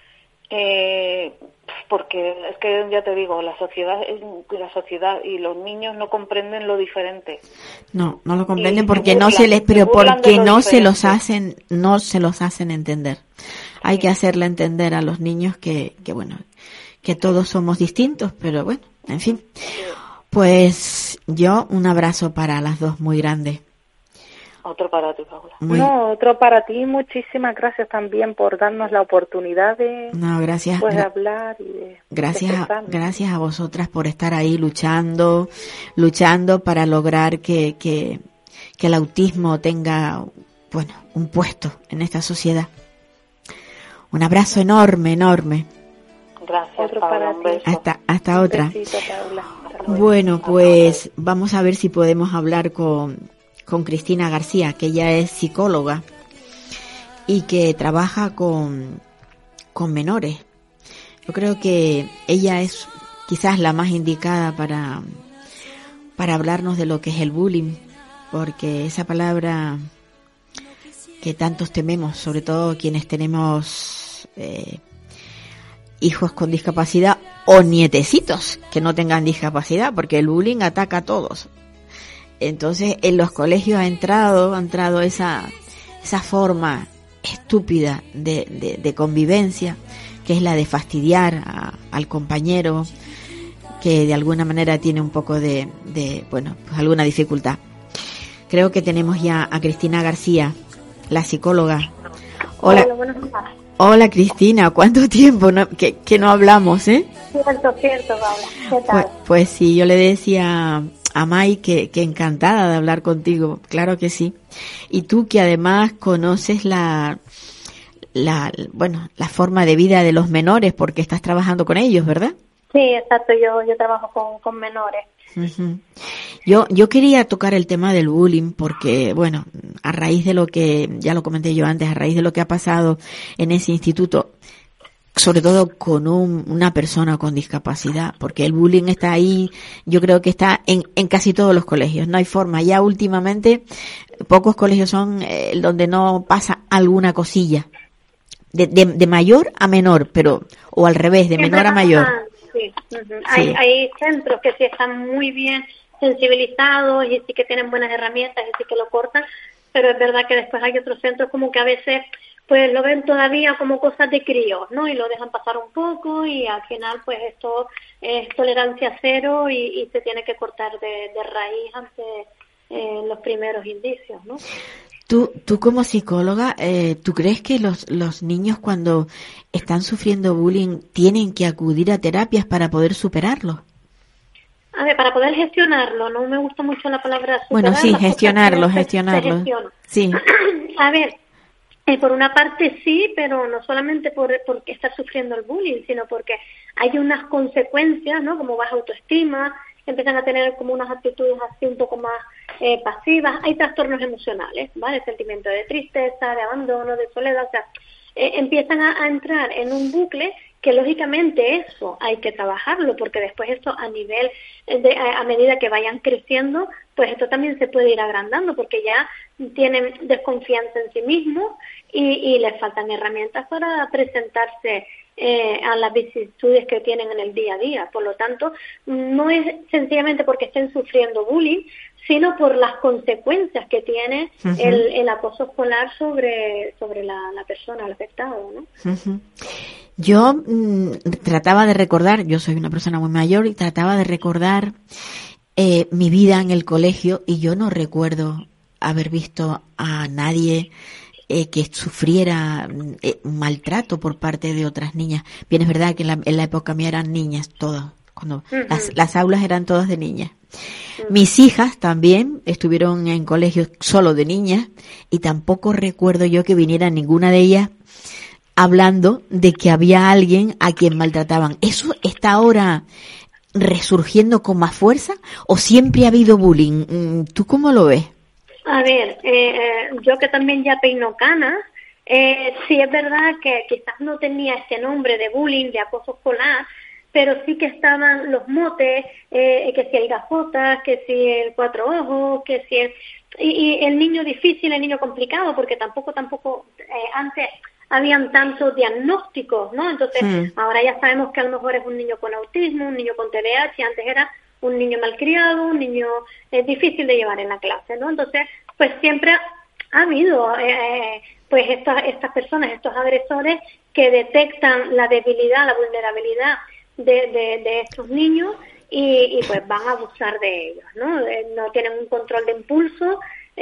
eh, porque es que ya te digo, la sociedad la sociedad y los niños no comprenden lo diferente. No, no lo comprenden y porque burlan, no se les, pero porque no diferente. se los hacen, no se los hacen entender. Hay sí. que hacerle entender a los niños que, que bueno, que todos somos distintos, pero bueno, en fin. Sí. Pues yo un abrazo para las dos muy grande. Otro para ti, Paula. Muy... No, otro para ti. Muchísimas gracias también por darnos la oportunidad de, no, gracias, pues, de gra- hablar y de gracias, a, gracias a vosotras por estar ahí luchando, luchando para lograr que, que, que el autismo tenga, bueno, un puesto en esta sociedad. Un abrazo enorme, enorme. Gracias, otro Paula, para un beso. Hasta, hasta otra. Besito, Paula. Bueno, pues vamos a ver si podemos hablar con, con Cristina García, que ella es psicóloga y que trabaja con, con menores. Yo creo que ella es quizás la más indicada para, para hablarnos de lo que es el bullying, porque esa palabra que tantos tememos, sobre todo quienes tenemos eh, hijos con discapacidad o nietecitos que no tengan discapacidad, porque el bullying ataca a todos. Entonces en los colegios ha entrado, ha entrado esa, esa forma estúpida de, de, de convivencia, que es la de fastidiar a, al compañero que de alguna manera tiene un poco de, de bueno, pues alguna dificultad. Creo que tenemos ya a Cristina García, la psicóloga. Hola. Hola, buenos días. Hola Cristina, ¿cuánto tiempo no, que, que no hablamos, eh? Cierto, cierto, Paula. ¿Qué tal? Pues, pues sí, yo le decía a Mai que, que encantada de hablar contigo, claro que sí. Y tú que además conoces la, la, bueno, la forma de vida de los menores porque estás trabajando con ellos, ¿verdad? Sí, exacto, yo, yo trabajo con, con menores. Uh-huh. Yo, yo quería tocar el tema del bullying porque, bueno, a raíz de lo que, ya lo comenté yo antes, a raíz de lo que ha pasado en ese instituto, sobre todo con un, una persona con discapacidad, porque el bullying está ahí, yo creo que está en, en casi todos los colegios, no hay forma. Ya últimamente, pocos colegios son eh, donde no pasa alguna cosilla, de, de, de mayor a menor, pero o al revés, de menor a mayor. Ah, sí. Uh-huh. Hay, sí. hay centros que sí están muy bien sensibilizados y sí que tienen buenas herramientas y sí que lo cortan, pero es verdad que después hay otros centros como que a veces pues lo ven todavía como cosas de críos, ¿no? Y lo dejan pasar un poco y al final pues esto es tolerancia cero y, y se tiene que cortar de, de raíz ante eh, los primeros indicios, ¿no? Tú, tú como psicóloga, eh, ¿tú crees que los, los niños cuando están sufriendo bullying tienen que acudir a terapias para poder superarlo? A ver, para poder gestionarlo, no me gusta mucho la palabra superar. Bueno, sí, gestionarlo, gestionarlo. Sí. A ver, eh, por una parte sí, pero no solamente por porque está sufriendo el bullying, sino porque hay unas consecuencias, ¿no? Como baja autoestima, empiezan a tener como unas actitudes así un poco más eh, pasivas. Hay trastornos emocionales, ¿vale? Sentimiento de tristeza, de abandono, de soledad, o sea, eh, empiezan a, a entrar en un bucle que lógicamente eso hay que trabajarlo, porque después esto a nivel, de, a, a medida que vayan creciendo, pues esto también se puede ir agrandando, porque ya tienen desconfianza en sí mismos y, y les faltan herramientas para presentarse eh, a las vicisitudes que tienen en el día a día. Por lo tanto, no es sencillamente porque estén sufriendo bullying, sino por las consecuencias que tiene uh-huh. el, el acoso escolar sobre, sobre la, la persona, el afectado, ¿no? Uh-huh. Yo mmm, trataba de recordar, yo soy una persona muy mayor y trataba de recordar eh, mi vida en el colegio y yo no recuerdo haber visto a nadie eh, que sufriera eh, maltrato por parte de otras niñas. Bien, es verdad que en la, en la época mía eran niñas todas, cuando uh-huh. las, las aulas eran todas de niñas. Uh-huh. Mis hijas también estuvieron en colegios solo de niñas y tampoco recuerdo yo que viniera ninguna de ellas hablando de que había alguien a quien maltrataban. ¿Eso está ahora resurgiendo con más fuerza o siempre ha habido bullying? ¿Tú cómo lo ves? A ver, eh, yo que también ya peino canas, eh, sí es verdad que quizás no tenía ese nombre de bullying, de acoso escolar, pero sí que estaban los motes, eh, que si el gafotas, que si el cuatro ojos, que si el... Y, y el niño difícil, el niño complicado, porque tampoco, tampoco, eh, antes... habían tantos diagnósticos, ¿no? Entonces, sí. ahora ya sabemos que a lo mejor es un niño con autismo, un niño con T D A H, antes era un niño malcriado, un niño eh, difícil de llevar en la clase, ¿no? Entonces, pues siempre ha habido, eh, pues estas estas personas, estos agresores que detectan la debilidad, la vulnerabilidad de, de, de estos niños y, y pues van a abusar de ellos, ¿no? Eh, no tienen un control de impulso,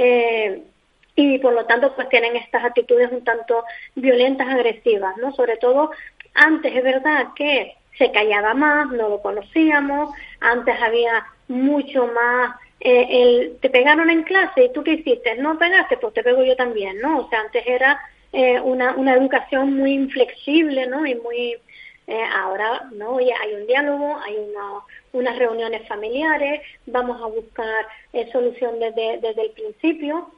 eh, y por lo tanto pues tienen estas actitudes un tanto violentas, agresivas, ¿no? Sobre todo antes es verdad que se callaba más, no lo conocíamos, antes había mucho más, eh, el te pegaron en clase y tú qué hiciste, no pegaste, pues te pego yo también, ¿no? O sea, antes era eh, una, una educación muy inflexible, ¿no? Y muy, eh, ahora, ¿no? Ya hay un diálogo, hay una, unas reuniones familiares, vamos a buscar eh, solución desde, desde el principio.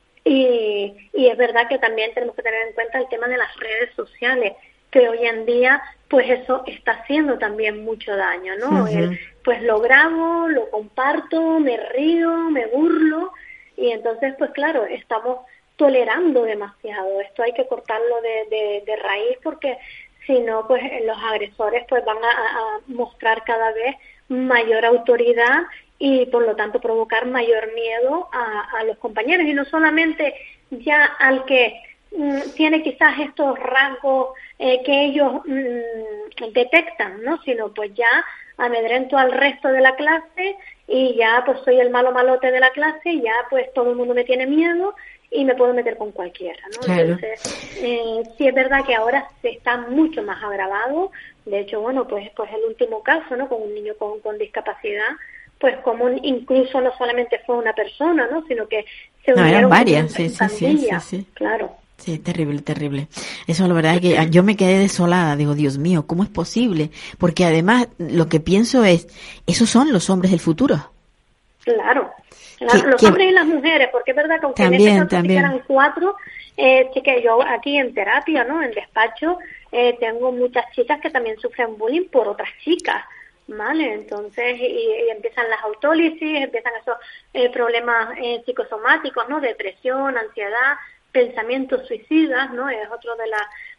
Y, y es verdad que también tenemos que tener en cuenta el tema de las redes sociales, que hoy en día pues eso está haciendo también mucho daño, ¿no? Uh-huh. El, pues lo grabo, lo comparto, me río, me burlo y entonces pues claro, estamos tolerando demasiado. Esto hay que cortarlo de, de, de raíz porque si no pues los agresores pues van a, a mostrar cada vez mayor autoridad y por lo tanto provocar mayor miedo a, a los compañeros y no solamente ya al que mm, tiene quizás estos rasgos eh, que ellos mm, detectan, ¿no? Sino pues ya amedrento al resto de la clase y ya pues soy el malo malote de la clase y ya pues todo el mundo me tiene miedo y me puedo meter con cualquiera, ¿no? Claro. Entonces, eh, sí es verdad que ahora se está mucho más agravado. De hecho, bueno, pues pues el último caso, ¿no? Con un niño con, con discapacidad, pues como un, incluso no solamente fue una persona, ¿no? Sino que se unieron no, eran varias, sí, sí, sí, sí, sí. Claro. Sí, terrible, terrible. Eso la verdad es que yo me quedé desolada. Digo, Dios mío, ¿cómo es posible? Porque además lo que pienso es, esos son los hombres del futuro. Claro. La, ¿Qué, los qué? hombres y las mujeres, porque es verdad que aunque También, en este caso también. sí que eran cuatro, eh, sí que yo aquí en terapia, ¿no? En despacho, eh, tengo muchas chicas que también sufren bullying por otras chicas. Vale, entonces y, y empiezan las autólisis, empiezan esos eh, problemas eh, psicosomáticos, ¿no? Depresión, ansiedad, pensamientos suicidas, ¿no? Es otro de la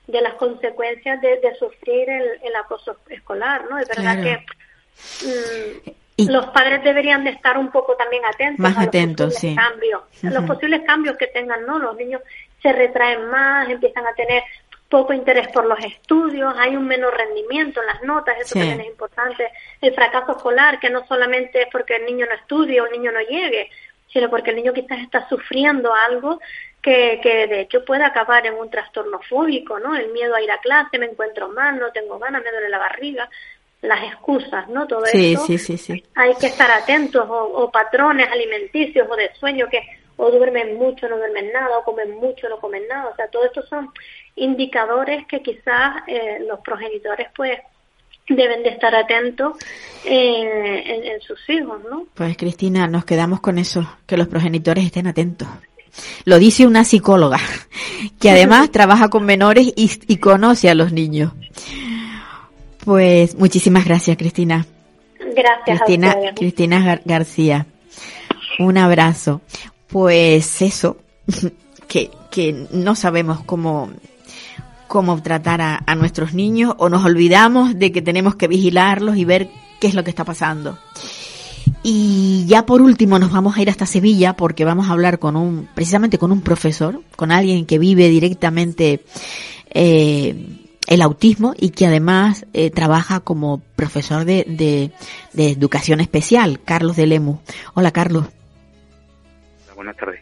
de las consecuencias de, de sufrir el, el acoso escolar, ¿no? Es verdad claro. que mm, y los padres deberían de estar un poco también atentos más a los atentos, posibles sí. cambios, uh-huh. los posibles cambios que tengan, ¿no? Los niños se retraen más, empiezan a tener poco interés por los estudios, hay un menor rendimiento en las notas, eso sí. también es importante. El fracaso escolar, que no solamente es porque el niño no estudie o el niño no llegue, sino porque el niño quizás está sufriendo algo que, que de hecho puede acabar en un trastorno fóbico, ¿no? El miedo a ir a clase, me encuentro mal, no tengo ganas, me duele la barriga, las excusas, ¿no? Todo sí, esto sí, sí, sí. hay que estar atentos, o, o patrones alimenticios o de sueño que o duermen mucho, no duermen nada, o comen mucho, no comen nada, o sea, todo esto son indicadores que quizás eh, los progenitores pues deben de estar atentos eh, en, en sus hijos, ¿no? Pues Cristina, nos quedamos con eso, que los progenitores estén atentos. Lo dice una psicóloga que además trabaja con menores y, y conoce a los niños. Pues muchísimas gracias, Cristina. Gracias Cristina, a ustedes. Cristina Gar- García. Un abrazo. Pues eso, que, que no sabemos cómo, cómo tratar a, a nuestros niños, o nos olvidamos de que tenemos que vigilarlos y ver qué es lo que está pasando. Y ya por último nos vamos a ir hasta Sevilla, porque vamos a hablar con un, precisamente con un profesor, con alguien que vive directamente eh, el autismo y que además eh, trabaja como profesor de, de, de educación especial, Carlos de Lemus. Hola, Carlos. Buenas tardes.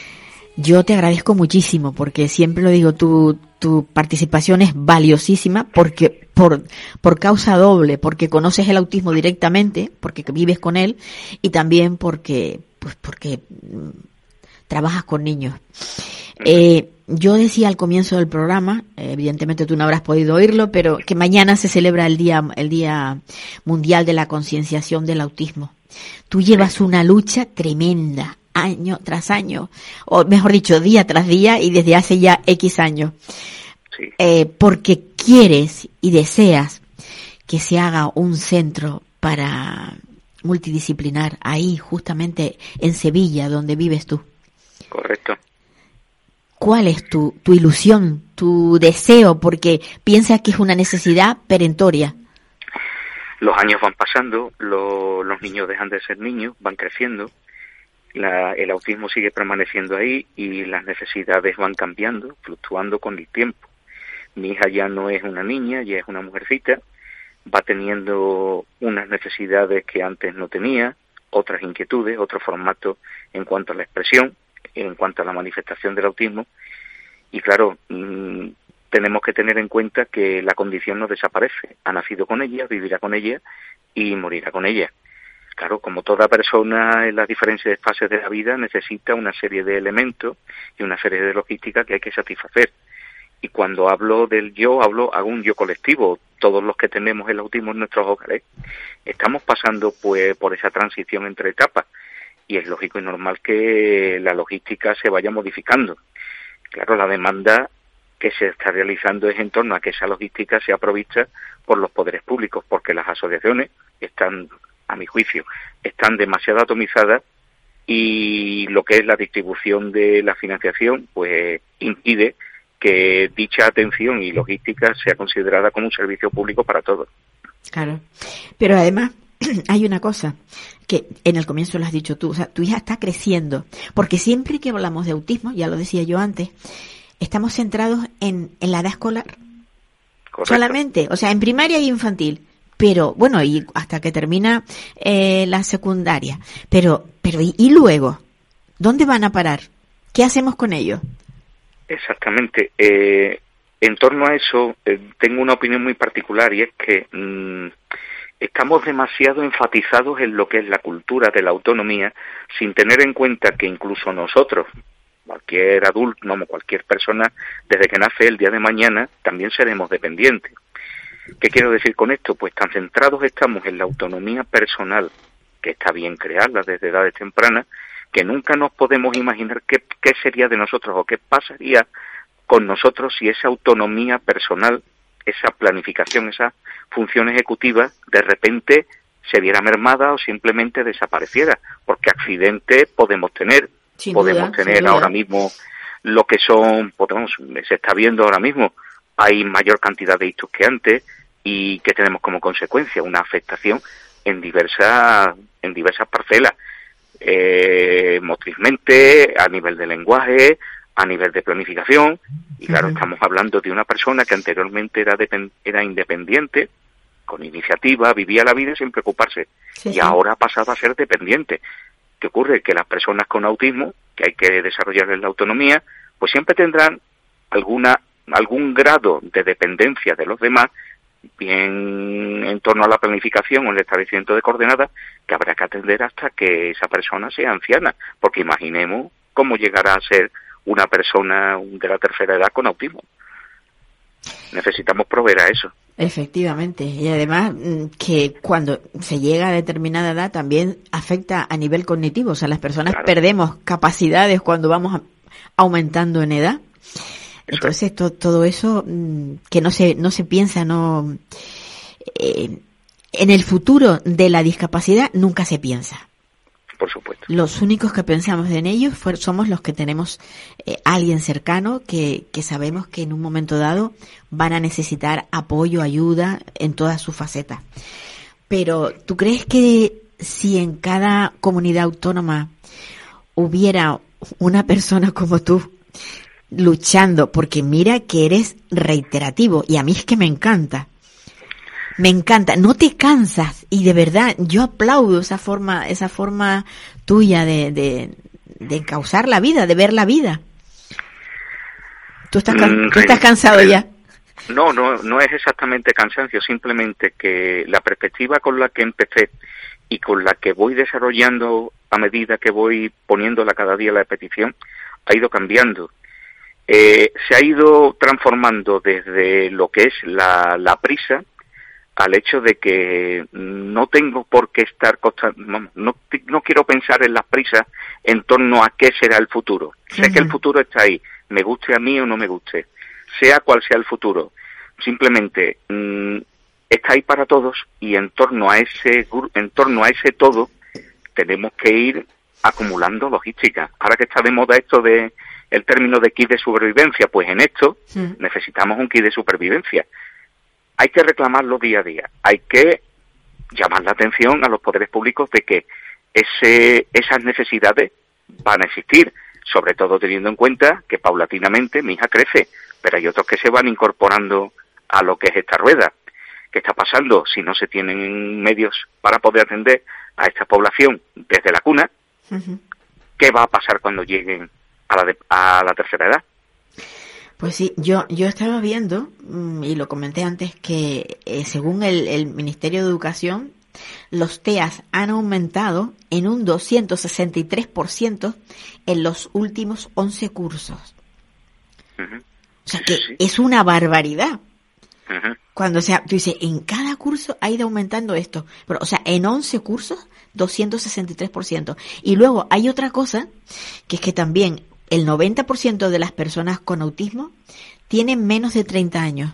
Yo te agradezco muchísimo, porque siempre lo digo, tu, tu participación es valiosísima, porque por, por causa doble, porque conoces el autismo directamente, porque vives con él, y también porque, pues porque mm, trabajas con niños. Eh, yo decía al comienzo del programa, eh, evidentemente tú no habrás podido oírlo, pero que mañana se celebra el día, el Día Mundial de la Concienciación del Autismo. Tú llevas una lucha tremenda, año tras año, o mejor dicho, día tras día, y desde hace ya X años, sí. eh, porque quieres y deseas que se haga un centro para multidisciplinar ahí, justamente en Sevilla, donde vives tú. Correcto. ¿Cuál es tu, tu ilusión, tu deseo? Porque piensas que es una necesidad perentoria. Los años van pasando, lo, los niños dejan de ser niños, van creciendo. La, el autismo sigue permaneciendo ahí y las necesidades van cambiando, fluctuando con el tiempo. Mi hija ya no es una niña, ya es una mujercita, va teniendo unas necesidades que antes no tenía, otras inquietudes, otro formato en cuanto a la expresión, en cuanto a la manifestación del autismo. Y claro, mmm, tenemos que tener en cuenta que la condición no desaparece. Ha nacido con ella, vivirá con ella y morirá con ella. Claro, como toda persona en las diferentes fases de la vida necesita una serie de elementos y una serie de logística que hay que satisfacer. Y cuando hablo del yo, hablo a un yo colectivo. Todos los que tenemos el autismo en nuestros hogares estamos pasando pues por esa transición entre etapas. Y es lógico y normal que la logística se vaya modificando. Claro, la demanda que se está realizando es en torno a que esa logística sea provista por los poderes públicos, porque las asociaciones están, a mi juicio, están demasiado atomizadas y lo que es la distribución de la financiación pues impide que dicha atención y logística sea considerada como un servicio público para todos. Claro, pero además hay una cosa que en el comienzo lo has dicho tú, o sea, tu hija está creciendo, porque siempre que hablamos de autismo, ya lo decía yo antes, estamos centrados en, en la edad escolar. Correcto. Solamente, o sea, en primaria y infantil. Pero, bueno, y hasta que termina eh, la secundaria. Pero, pero ¿y, y luego? ¿Dónde van a parar? ¿Qué hacemos con ellos? Exactamente. Eh, en torno a eso, eh, tengo una opinión muy particular, y es que mmm, estamos demasiado enfatizados en lo que es la cultura de la autonomía, sin tener en cuenta que incluso nosotros, cualquier adulto, no, cualquier persona, desde que nace el día de mañana, también seremos dependientes. ¿Qué quiero decir con esto? Pues tan centrados estamos en la autonomía personal, que está bien crearla desde edades tempranas, que nunca nos podemos imaginar qué, qué sería de nosotros o qué pasaría con nosotros si esa autonomía personal, esa planificación, esa función ejecutiva, de repente se viera mermada o simplemente desapareciera, porque accidentes podemos tener, sin podemos duda, tener ahora mismo lo que son, podemos, se está viendo ahora mismo, hay mayor cantidad de ictus que antes, y ¿qué tenemos como consecuencia? Una afectación en diversas, en diversas parcelas, eh, motrizmente, a nivel de lenguaje, a nivel de planificación, y claro, uh-huh. estamos hablando de una persona que anteriormente era, depend- era independiente, con iniciativa, vivía la vida sin preocuparse, sí, y sí. ahora ha pasado a ser dependiente. ¿Qué ocurre? Que las personas con autismo, que hay que desarrollarles la autonomía, pues siempre tendrán alguna algún grado de dependencia de los demás, bien en torno a la planificación o el establecimiento de coordenadas, que habrá que atender hasta que esa persona sea anciana, porque imaginemos cómo llegará a ser una persona de la tercera edad con autismo. Necesitamos proveer a eso. Efectivamente, y además que cuando se llega a determinada edad también afecta a nivel cognitivo, o sea, las personas claro. perdemos capacidades cuando vamos aumentando en edad. Entonces to, todo eso que no se no se piensa, no eh, en el futuro de la discapacidad nunca se piensa. Por supuesto. Los únicos que pensamos en ellos fue, somos los que tenemos eh, alguien cercano que, que sabemos que en un momento dado van a necesitar apoyo, ayuda en todas sus facetas. Pero ¿tú crees que si en cada comunidad autónoma hubiera una persona como tú luchando, porque mira que eres reiterativo y a mí es que me encanta, me encanta, no te cansas y de verdad yo aplaudo esa forma, esa forma tuya de, de, de encauzar la vida, de ver la vida. ¿Tú estás, mm, ¿tú estás cansado ya? No, no, no es exactamente cansancio, simplemente que la perspectiva con la que empecé y con la que voy desarrollando a medida que voy poniéndola cada día la petición ha ido cambiando. Eh, se ha ido transformando desde lo que es la, la prisa al hecho de que no tengo por qué estar consta- no, no, no quiero pensar en las prisas en torno a qué será el futuro. Uh-huh. Sé que el futuro está ahí, me guste a mí o no me guste, sea cual sea el futuro. Simplemente mmm, está ahí para todos y en torno a ese en torno a ese todo tenemos que ir acumulando logística. Ahora que está de moda esto de el término de kit de supervivencia, pues en esto sí. necesitamos un kit de supervivencia. Hay que reclamarlo día a día, hay que llamar la atención a los poderes públicos de que ese esas necesidades van a existir, sobre todo teniendo en cuenta que paulatinamente mi hija crece, pero hay otros que se van incorporando a lo que es esta rueda. ¿Qué está pasando si no se tienen medios para poder atender a esta población desde la cuna? Uh-huh. ¿Qué va a pasar cuando lleguen a la, de, a la tercera edad? Pues sí, yo yo estaba viendo, y lo comenté antes, que eh, según el, el Ministerio de Educación, los T E A S han aumentado en un doscientos sesenta y tres por ciento en los últimos once cursos. Uh-huh. O sea que sí, sí. es una barbaridad. Uh-huh. Cuando, o sea, tú dices, en cada curso ha ido aumentando esto. Pero, o sea, en once cursos, doscientos sesenta y tres por ciento. Y luego hay otra cosa, que es que también el noventa por ciento de las personas con autismo tienen menos de treinta años.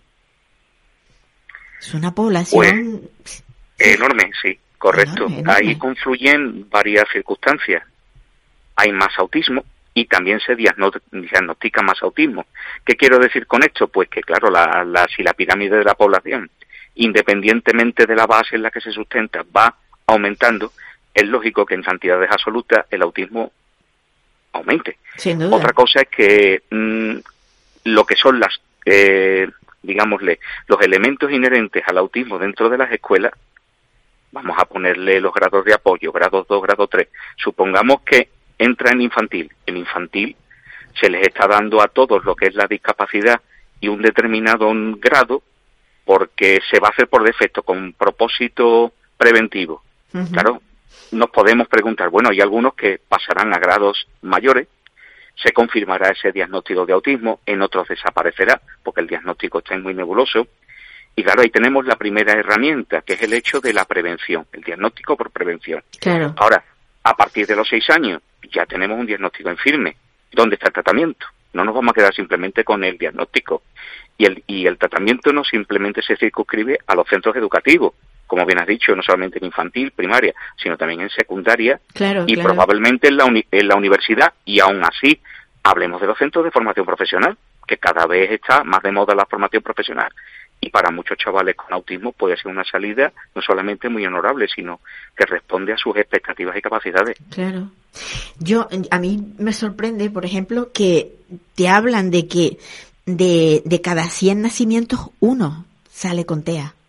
Es una población... Pues, enorme, sí, correcto. Enorme, enorme. Ahí confluyen varias circunstancias. Hay más autismo y también se diagnostica más autismo. ¿Qué quiero decir con esto? Pues que, claro, la, la, si la pirámide de la población, independientemente de la base en la que se sustenta, va aumentando, es lógico que en cantidades absolutas el autismo aumente. Sin duda. Otra cosa es que mmm, lo que son las, eh, digámosle, los elementos inherentes al autismo dentro de las escuelas, vamos a ponerle los grados de apoyo, grado dos, grado tres. Supongamos que entra en infantil. En infantil se les está dando a todos lo que es la discapacidad y un determinado grado porque se va a hacer por defecto con propósito preventivo. Uh-huh. Claro, nos podemos preguntar, bueno, hay algunos que pasarán a grados mayores, se confirmará ese diagnóstico de autismo, en otros desaparecerá porque el diagnóstico está muy nebuloso. Y claro, ahí tenemos la primera herramienta, que es el hecho de la prevención, el diagnóstico por prevención. Claro. Ahora, a partir de los seis años, ya tenemos un diagnóstico en firme. ¿Dónde está el tratamiento? No nos vamos a quedar simplemente con el diagnóstico. Y el, y el tratamiento no simplemente se circunscribe a los centros educativos, como bien has dicho, no solamente en infantil, primaria, sino también en secundaria claro, y claro. probablemente en la, uni, en la universidad. Y aún así, hablemos de los centros de formación profesional, que cada vez está más de moda la formación profesional. Y para muchos chavales con autismo puede ser una salida no solamente muy honorable, sino que responde a sus expectativas y capacidades. Claro. Yo, a mí me sorprende, por ejemplo, que te hablan de que de, de cada cien nacimientos, uno sale con T E A.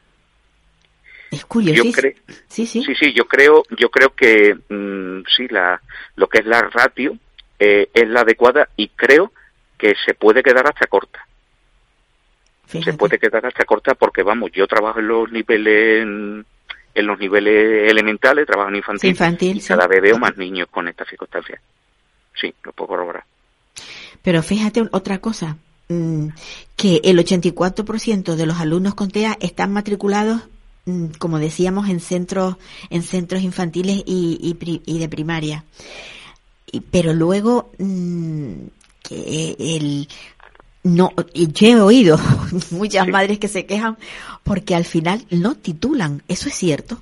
Es curioso. Yo creo, sí, sí. Sí, sí, yo creo, yo creo que mmm, sí, la, lo que es la ratio eh, es la adecuada y creo que se puede quedar hasta corta. Fíjate. Se puede quedar hasta corta porque, vamos, yo trabajo en los niveles en, en los niveles elementales, trabajo en infantil, infantil y cada sí. vez veo más niños con estas circunstancias. Sí, lo puedo corroborar. Pero fíjate otra cosa, que el ochenta y cuatro por ciento de los alumnos con T E A están matriculados, como decíamos, en centros en centros infantiles y, y, y de primaria. Y, pero luego que el no, yo he oído muchas sí. madres que se quejan porque al final no titulan. ¿Eso es cierto?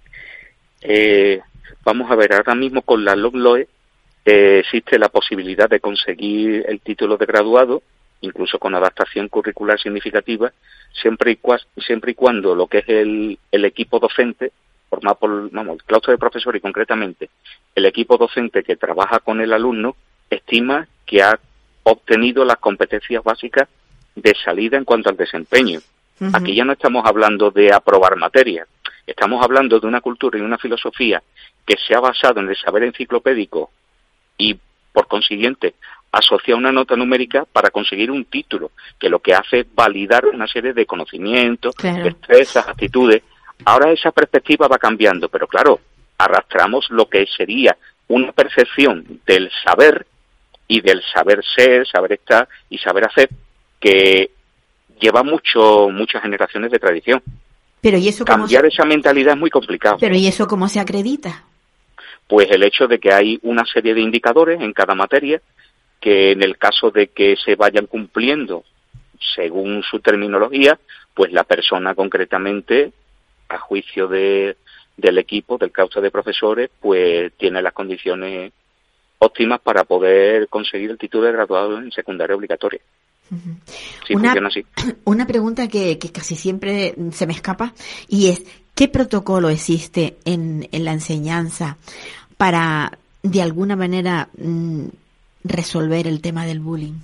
Eh, vamos a ver, ahora mismo con la LOMLOE eh, existe la posibilidad de conseguir el título de graduado, incluso con adaptación curricular significativa, siempre y, cua, siempre y cuando lo que es el, el equipo docente, formado por, vamos, el claustro de profesores y concretamente el equipo docente que trabaja con el alumno, estima que ha obtenido las competencias básicas de salida en cuanto al desempeño. Uh-huh. Aquí ya no estamos hablando de aprobar materias, estamos hablando de una cultura y una filosofía que se ha basado en el saber enciclopédico y, por consiguiente, asocia una nota numérica para conseguir un título, que lo que hace es validar una serie de conocimientos, claro. destrezas, actitudes. Ahora esa perspectiva va cambiando, pero claro, arrastramos lo que sería una percepción del saber y del saber ser, saber estar y saber hacer, que lleva mucho muchas generaciones de tradición. Pero ¿y eso Cambiar se... esa mentalidad es muy complicado. Pero ¿y eso cómo se acredita? Pues el hecho de que hay una serie de indicadores en cada materia, que en el caso de que se vayan cumpliendo según su terminología, pues la persona concretamente, a juicio de, del equipo, del claustro de profesores, pues tiene las condiciones óptimas para poder conseguir el título de graduado en secundaria obligatoria. Uh-huh. Sí, una, funciona así. Una pregunta que, que casi siempre se me escapa, y es, ¿qué protocolo existe en, en la enseñanza para, de alguna manera, mmm, resolver el tema del bullying?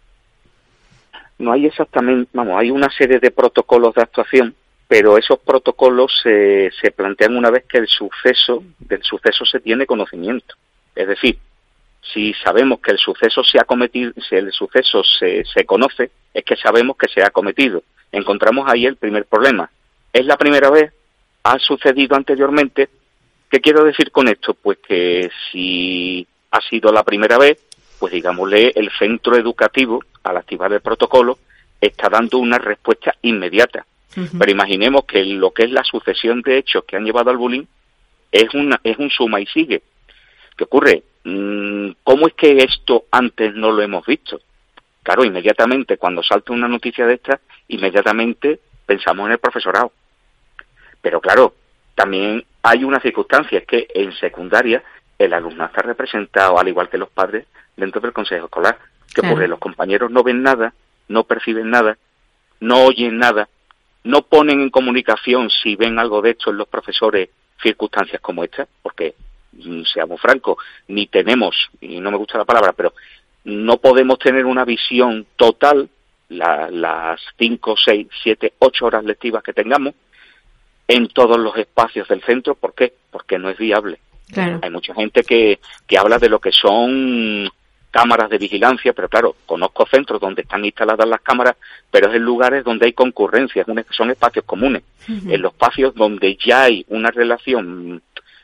No hay exactamente, vamos, hay una serie de protocolos de actuación, pero esos protocolos se, se plantean una vez que el suceso, del suceso se tiene conocimiento. Es decir, si sabemos que el suceso se ha cometido, si el suceso se, se conoce, es que sabemos que se ha cometido. Encontramos ahí el primer problema. ¿Es la primera vez? ¿Ha sucedido anteriormente? ¿Qué quiero decir con esto? Pues que si ha sido la primera vez, pues digámosle, el centro educativo, al activar el protocolo, está dando una respuesta inmediata. Uh-huh. Pero imaginemos que lo que es la sucesión de hechos que han llevado al bullying es, una, es un suma y sigue. ¿Qué ocurre? ¿Cómo es que esto antes no lo hemos visto? Claro, inmediatamente cuando salta una noticia de esta, inmediatamente pensamos en el profesorado. Pero claro, también hay una circunstancia, es que en secundaria el alumno está representado, al igual que los padres, dentro del consejo escolar. ¿Qué claro. ocurre? Los compañeros no ven nada, no perciben nada, no oyen nada, no ponen en comunicación si ven algo de esto en los profesores circunstancias como esta, porque seamos francos, ni tenemos, y no me gusta la palabra, pero no podemos tener una visión total, la, las cinco, seis, siete, ocho horas lectivas que tengamos, en todos los espacios del centro. ¿Por qué? Porque no es viable. Claro. Hay mucha gente que, que habla de lo que son cámaras de vigilancia, pero claro, conozco centros donde están instaladas las cámaras, pero es en lugares donde hay concurrencia, son espacios comunes. Uh-huh. En los espacios donde ya hay una relación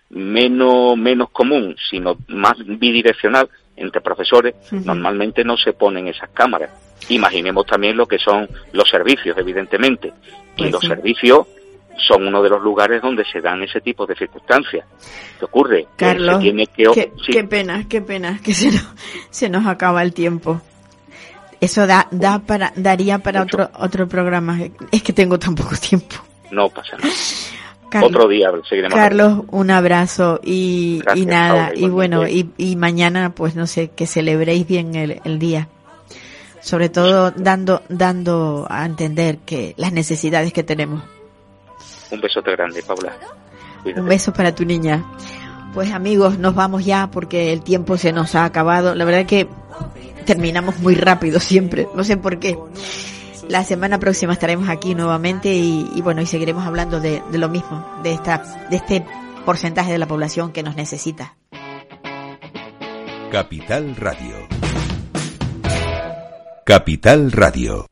menos menos común, sino más bidireccional entre profesores, uh-huh. normalmente no se ponen esas cámaras. Imaginemos también lo que son los servicios, evidentemente, pues y los sí. servicios son uno de los lugares donde se dan ese tipo de circunstancias. ¿Qué ocurre? Carlos, se tiene que... qué, sí. qué pena, qué pena que se nos, se nos acaba el tiempo. Eso da da para daría para Mucho. otro otro programa. Es que tengo tan poco tiempo. No pasa nada. Carlos, Otro día seguiremos. Carlos, hablando. Un abrazo y, y nada, Paula, y bueno, y, y mañana, pues no sé, que celebréis bien el, el día. sobre todo dando dando a entender que las necesidades que tenemos. Un besote grande, Paula. Cuídate. Un beso para tu niña. Pues amigos, nos vamos ya porque el tiempo se nos ha acabado. La verdad que terminamos muy rápido siempre, no sé por qué. La semana próxima estaremos aquí nuevamente y, y bueno, y seguiremos hablando de, de lo mismo, de esta, de este porcentaje de la población que nos necesita. Capital Radio. Capital Radio.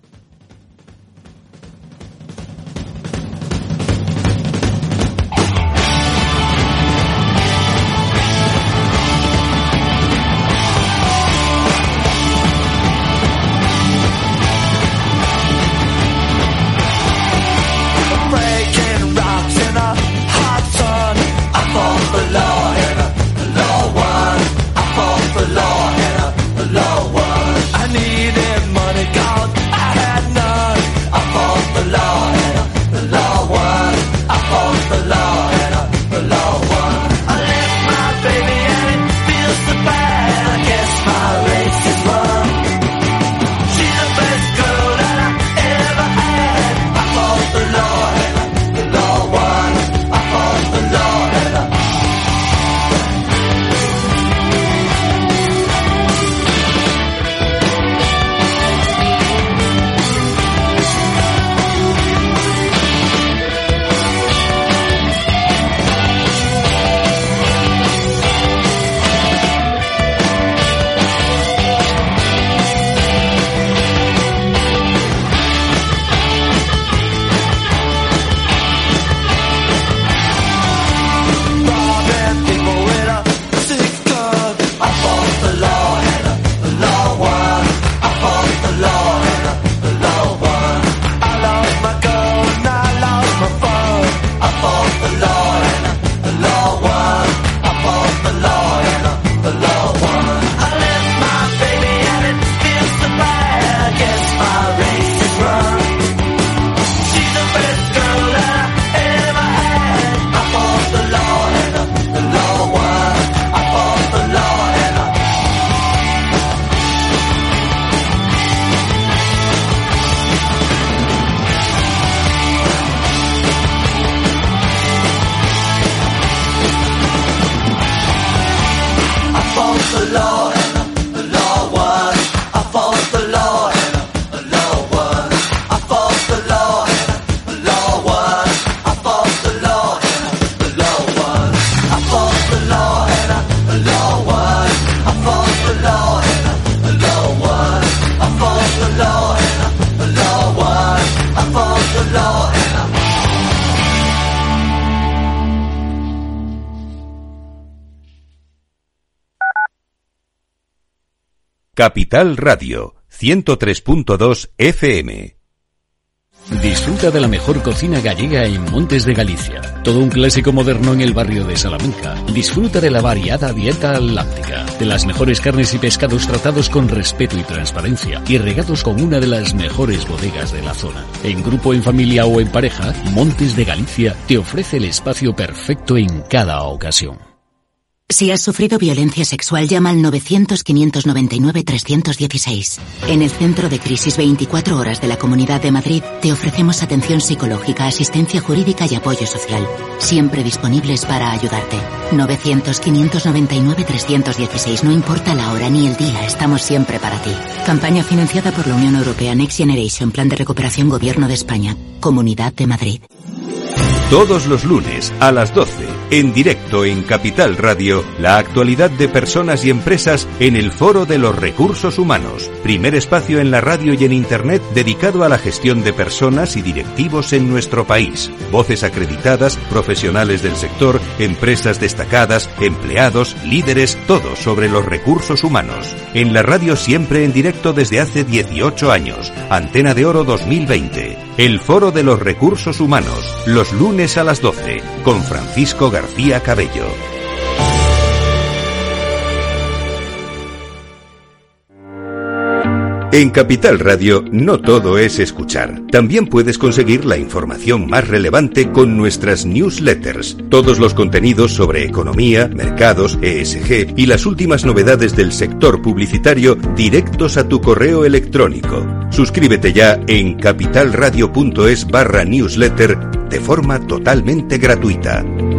Capital Radio, ciento tres punto dos F M. Disfruta de la mejor cocina gallega en Montes de Galicia. Todo un clásico moderno en el barrio de Salamanca. Disfruta de la variada dieta láctica, de las mejores carnes y pescados tratados con respeto y transparencia y regados con una de las mejores bodegas de la zona. En grupo, en familia o en pareja, Montes de Galicia te ofrece el espacio perfecto en cada ocasión. Si has sufrido violencia sexual, llama al novecientos, quinientos noventa y nueve, trescientos dieciséis. En el Centro de Crisis veinticuatro Horas de la Comunidad de Madrid te ofrecemos atención psicológica, asistencia jurídica y apoyo social, siempre disponibles para ayudarte. novecientos, quinientos noventa y nueve, trescientos dieciséis. No importa la hora ni el día, estamos siempre para ti. Campaña financiada por la Unión Europea Next Generation, Plan de Recuperación Gobierno de España, Comunidad de Madrid. Todos los lunes a las doce, en directo en Capital Radio, la actualidad de personas y empresas en el Foro de los Recursos Humanos, primer espacio en la radio y en Internet dedicado a la gestión de personas y directivos en nuestro país. Voces acreditadas, profesionales del sector, empresas destacadas, empleados, líderes, todo sobre los recursos humanos. En la radio siempre en directo desde hace dieciocho años. Antena de Oro dos mil veinte. El Foro de los Recursos Humanos, los lunes a las doce, con Francisco García Cabello. En Capital Radio no todo es escuchar. También puedes conseguir la información más relevante con nuestras newsletters. Todos los contenidos sobre economía, mercados, E S G y las últimas novedades del sector publicitario directos a tu correo electrónico. Suscríbete ya en capitalradio.es barra newsletter de forma totalmente gratuita.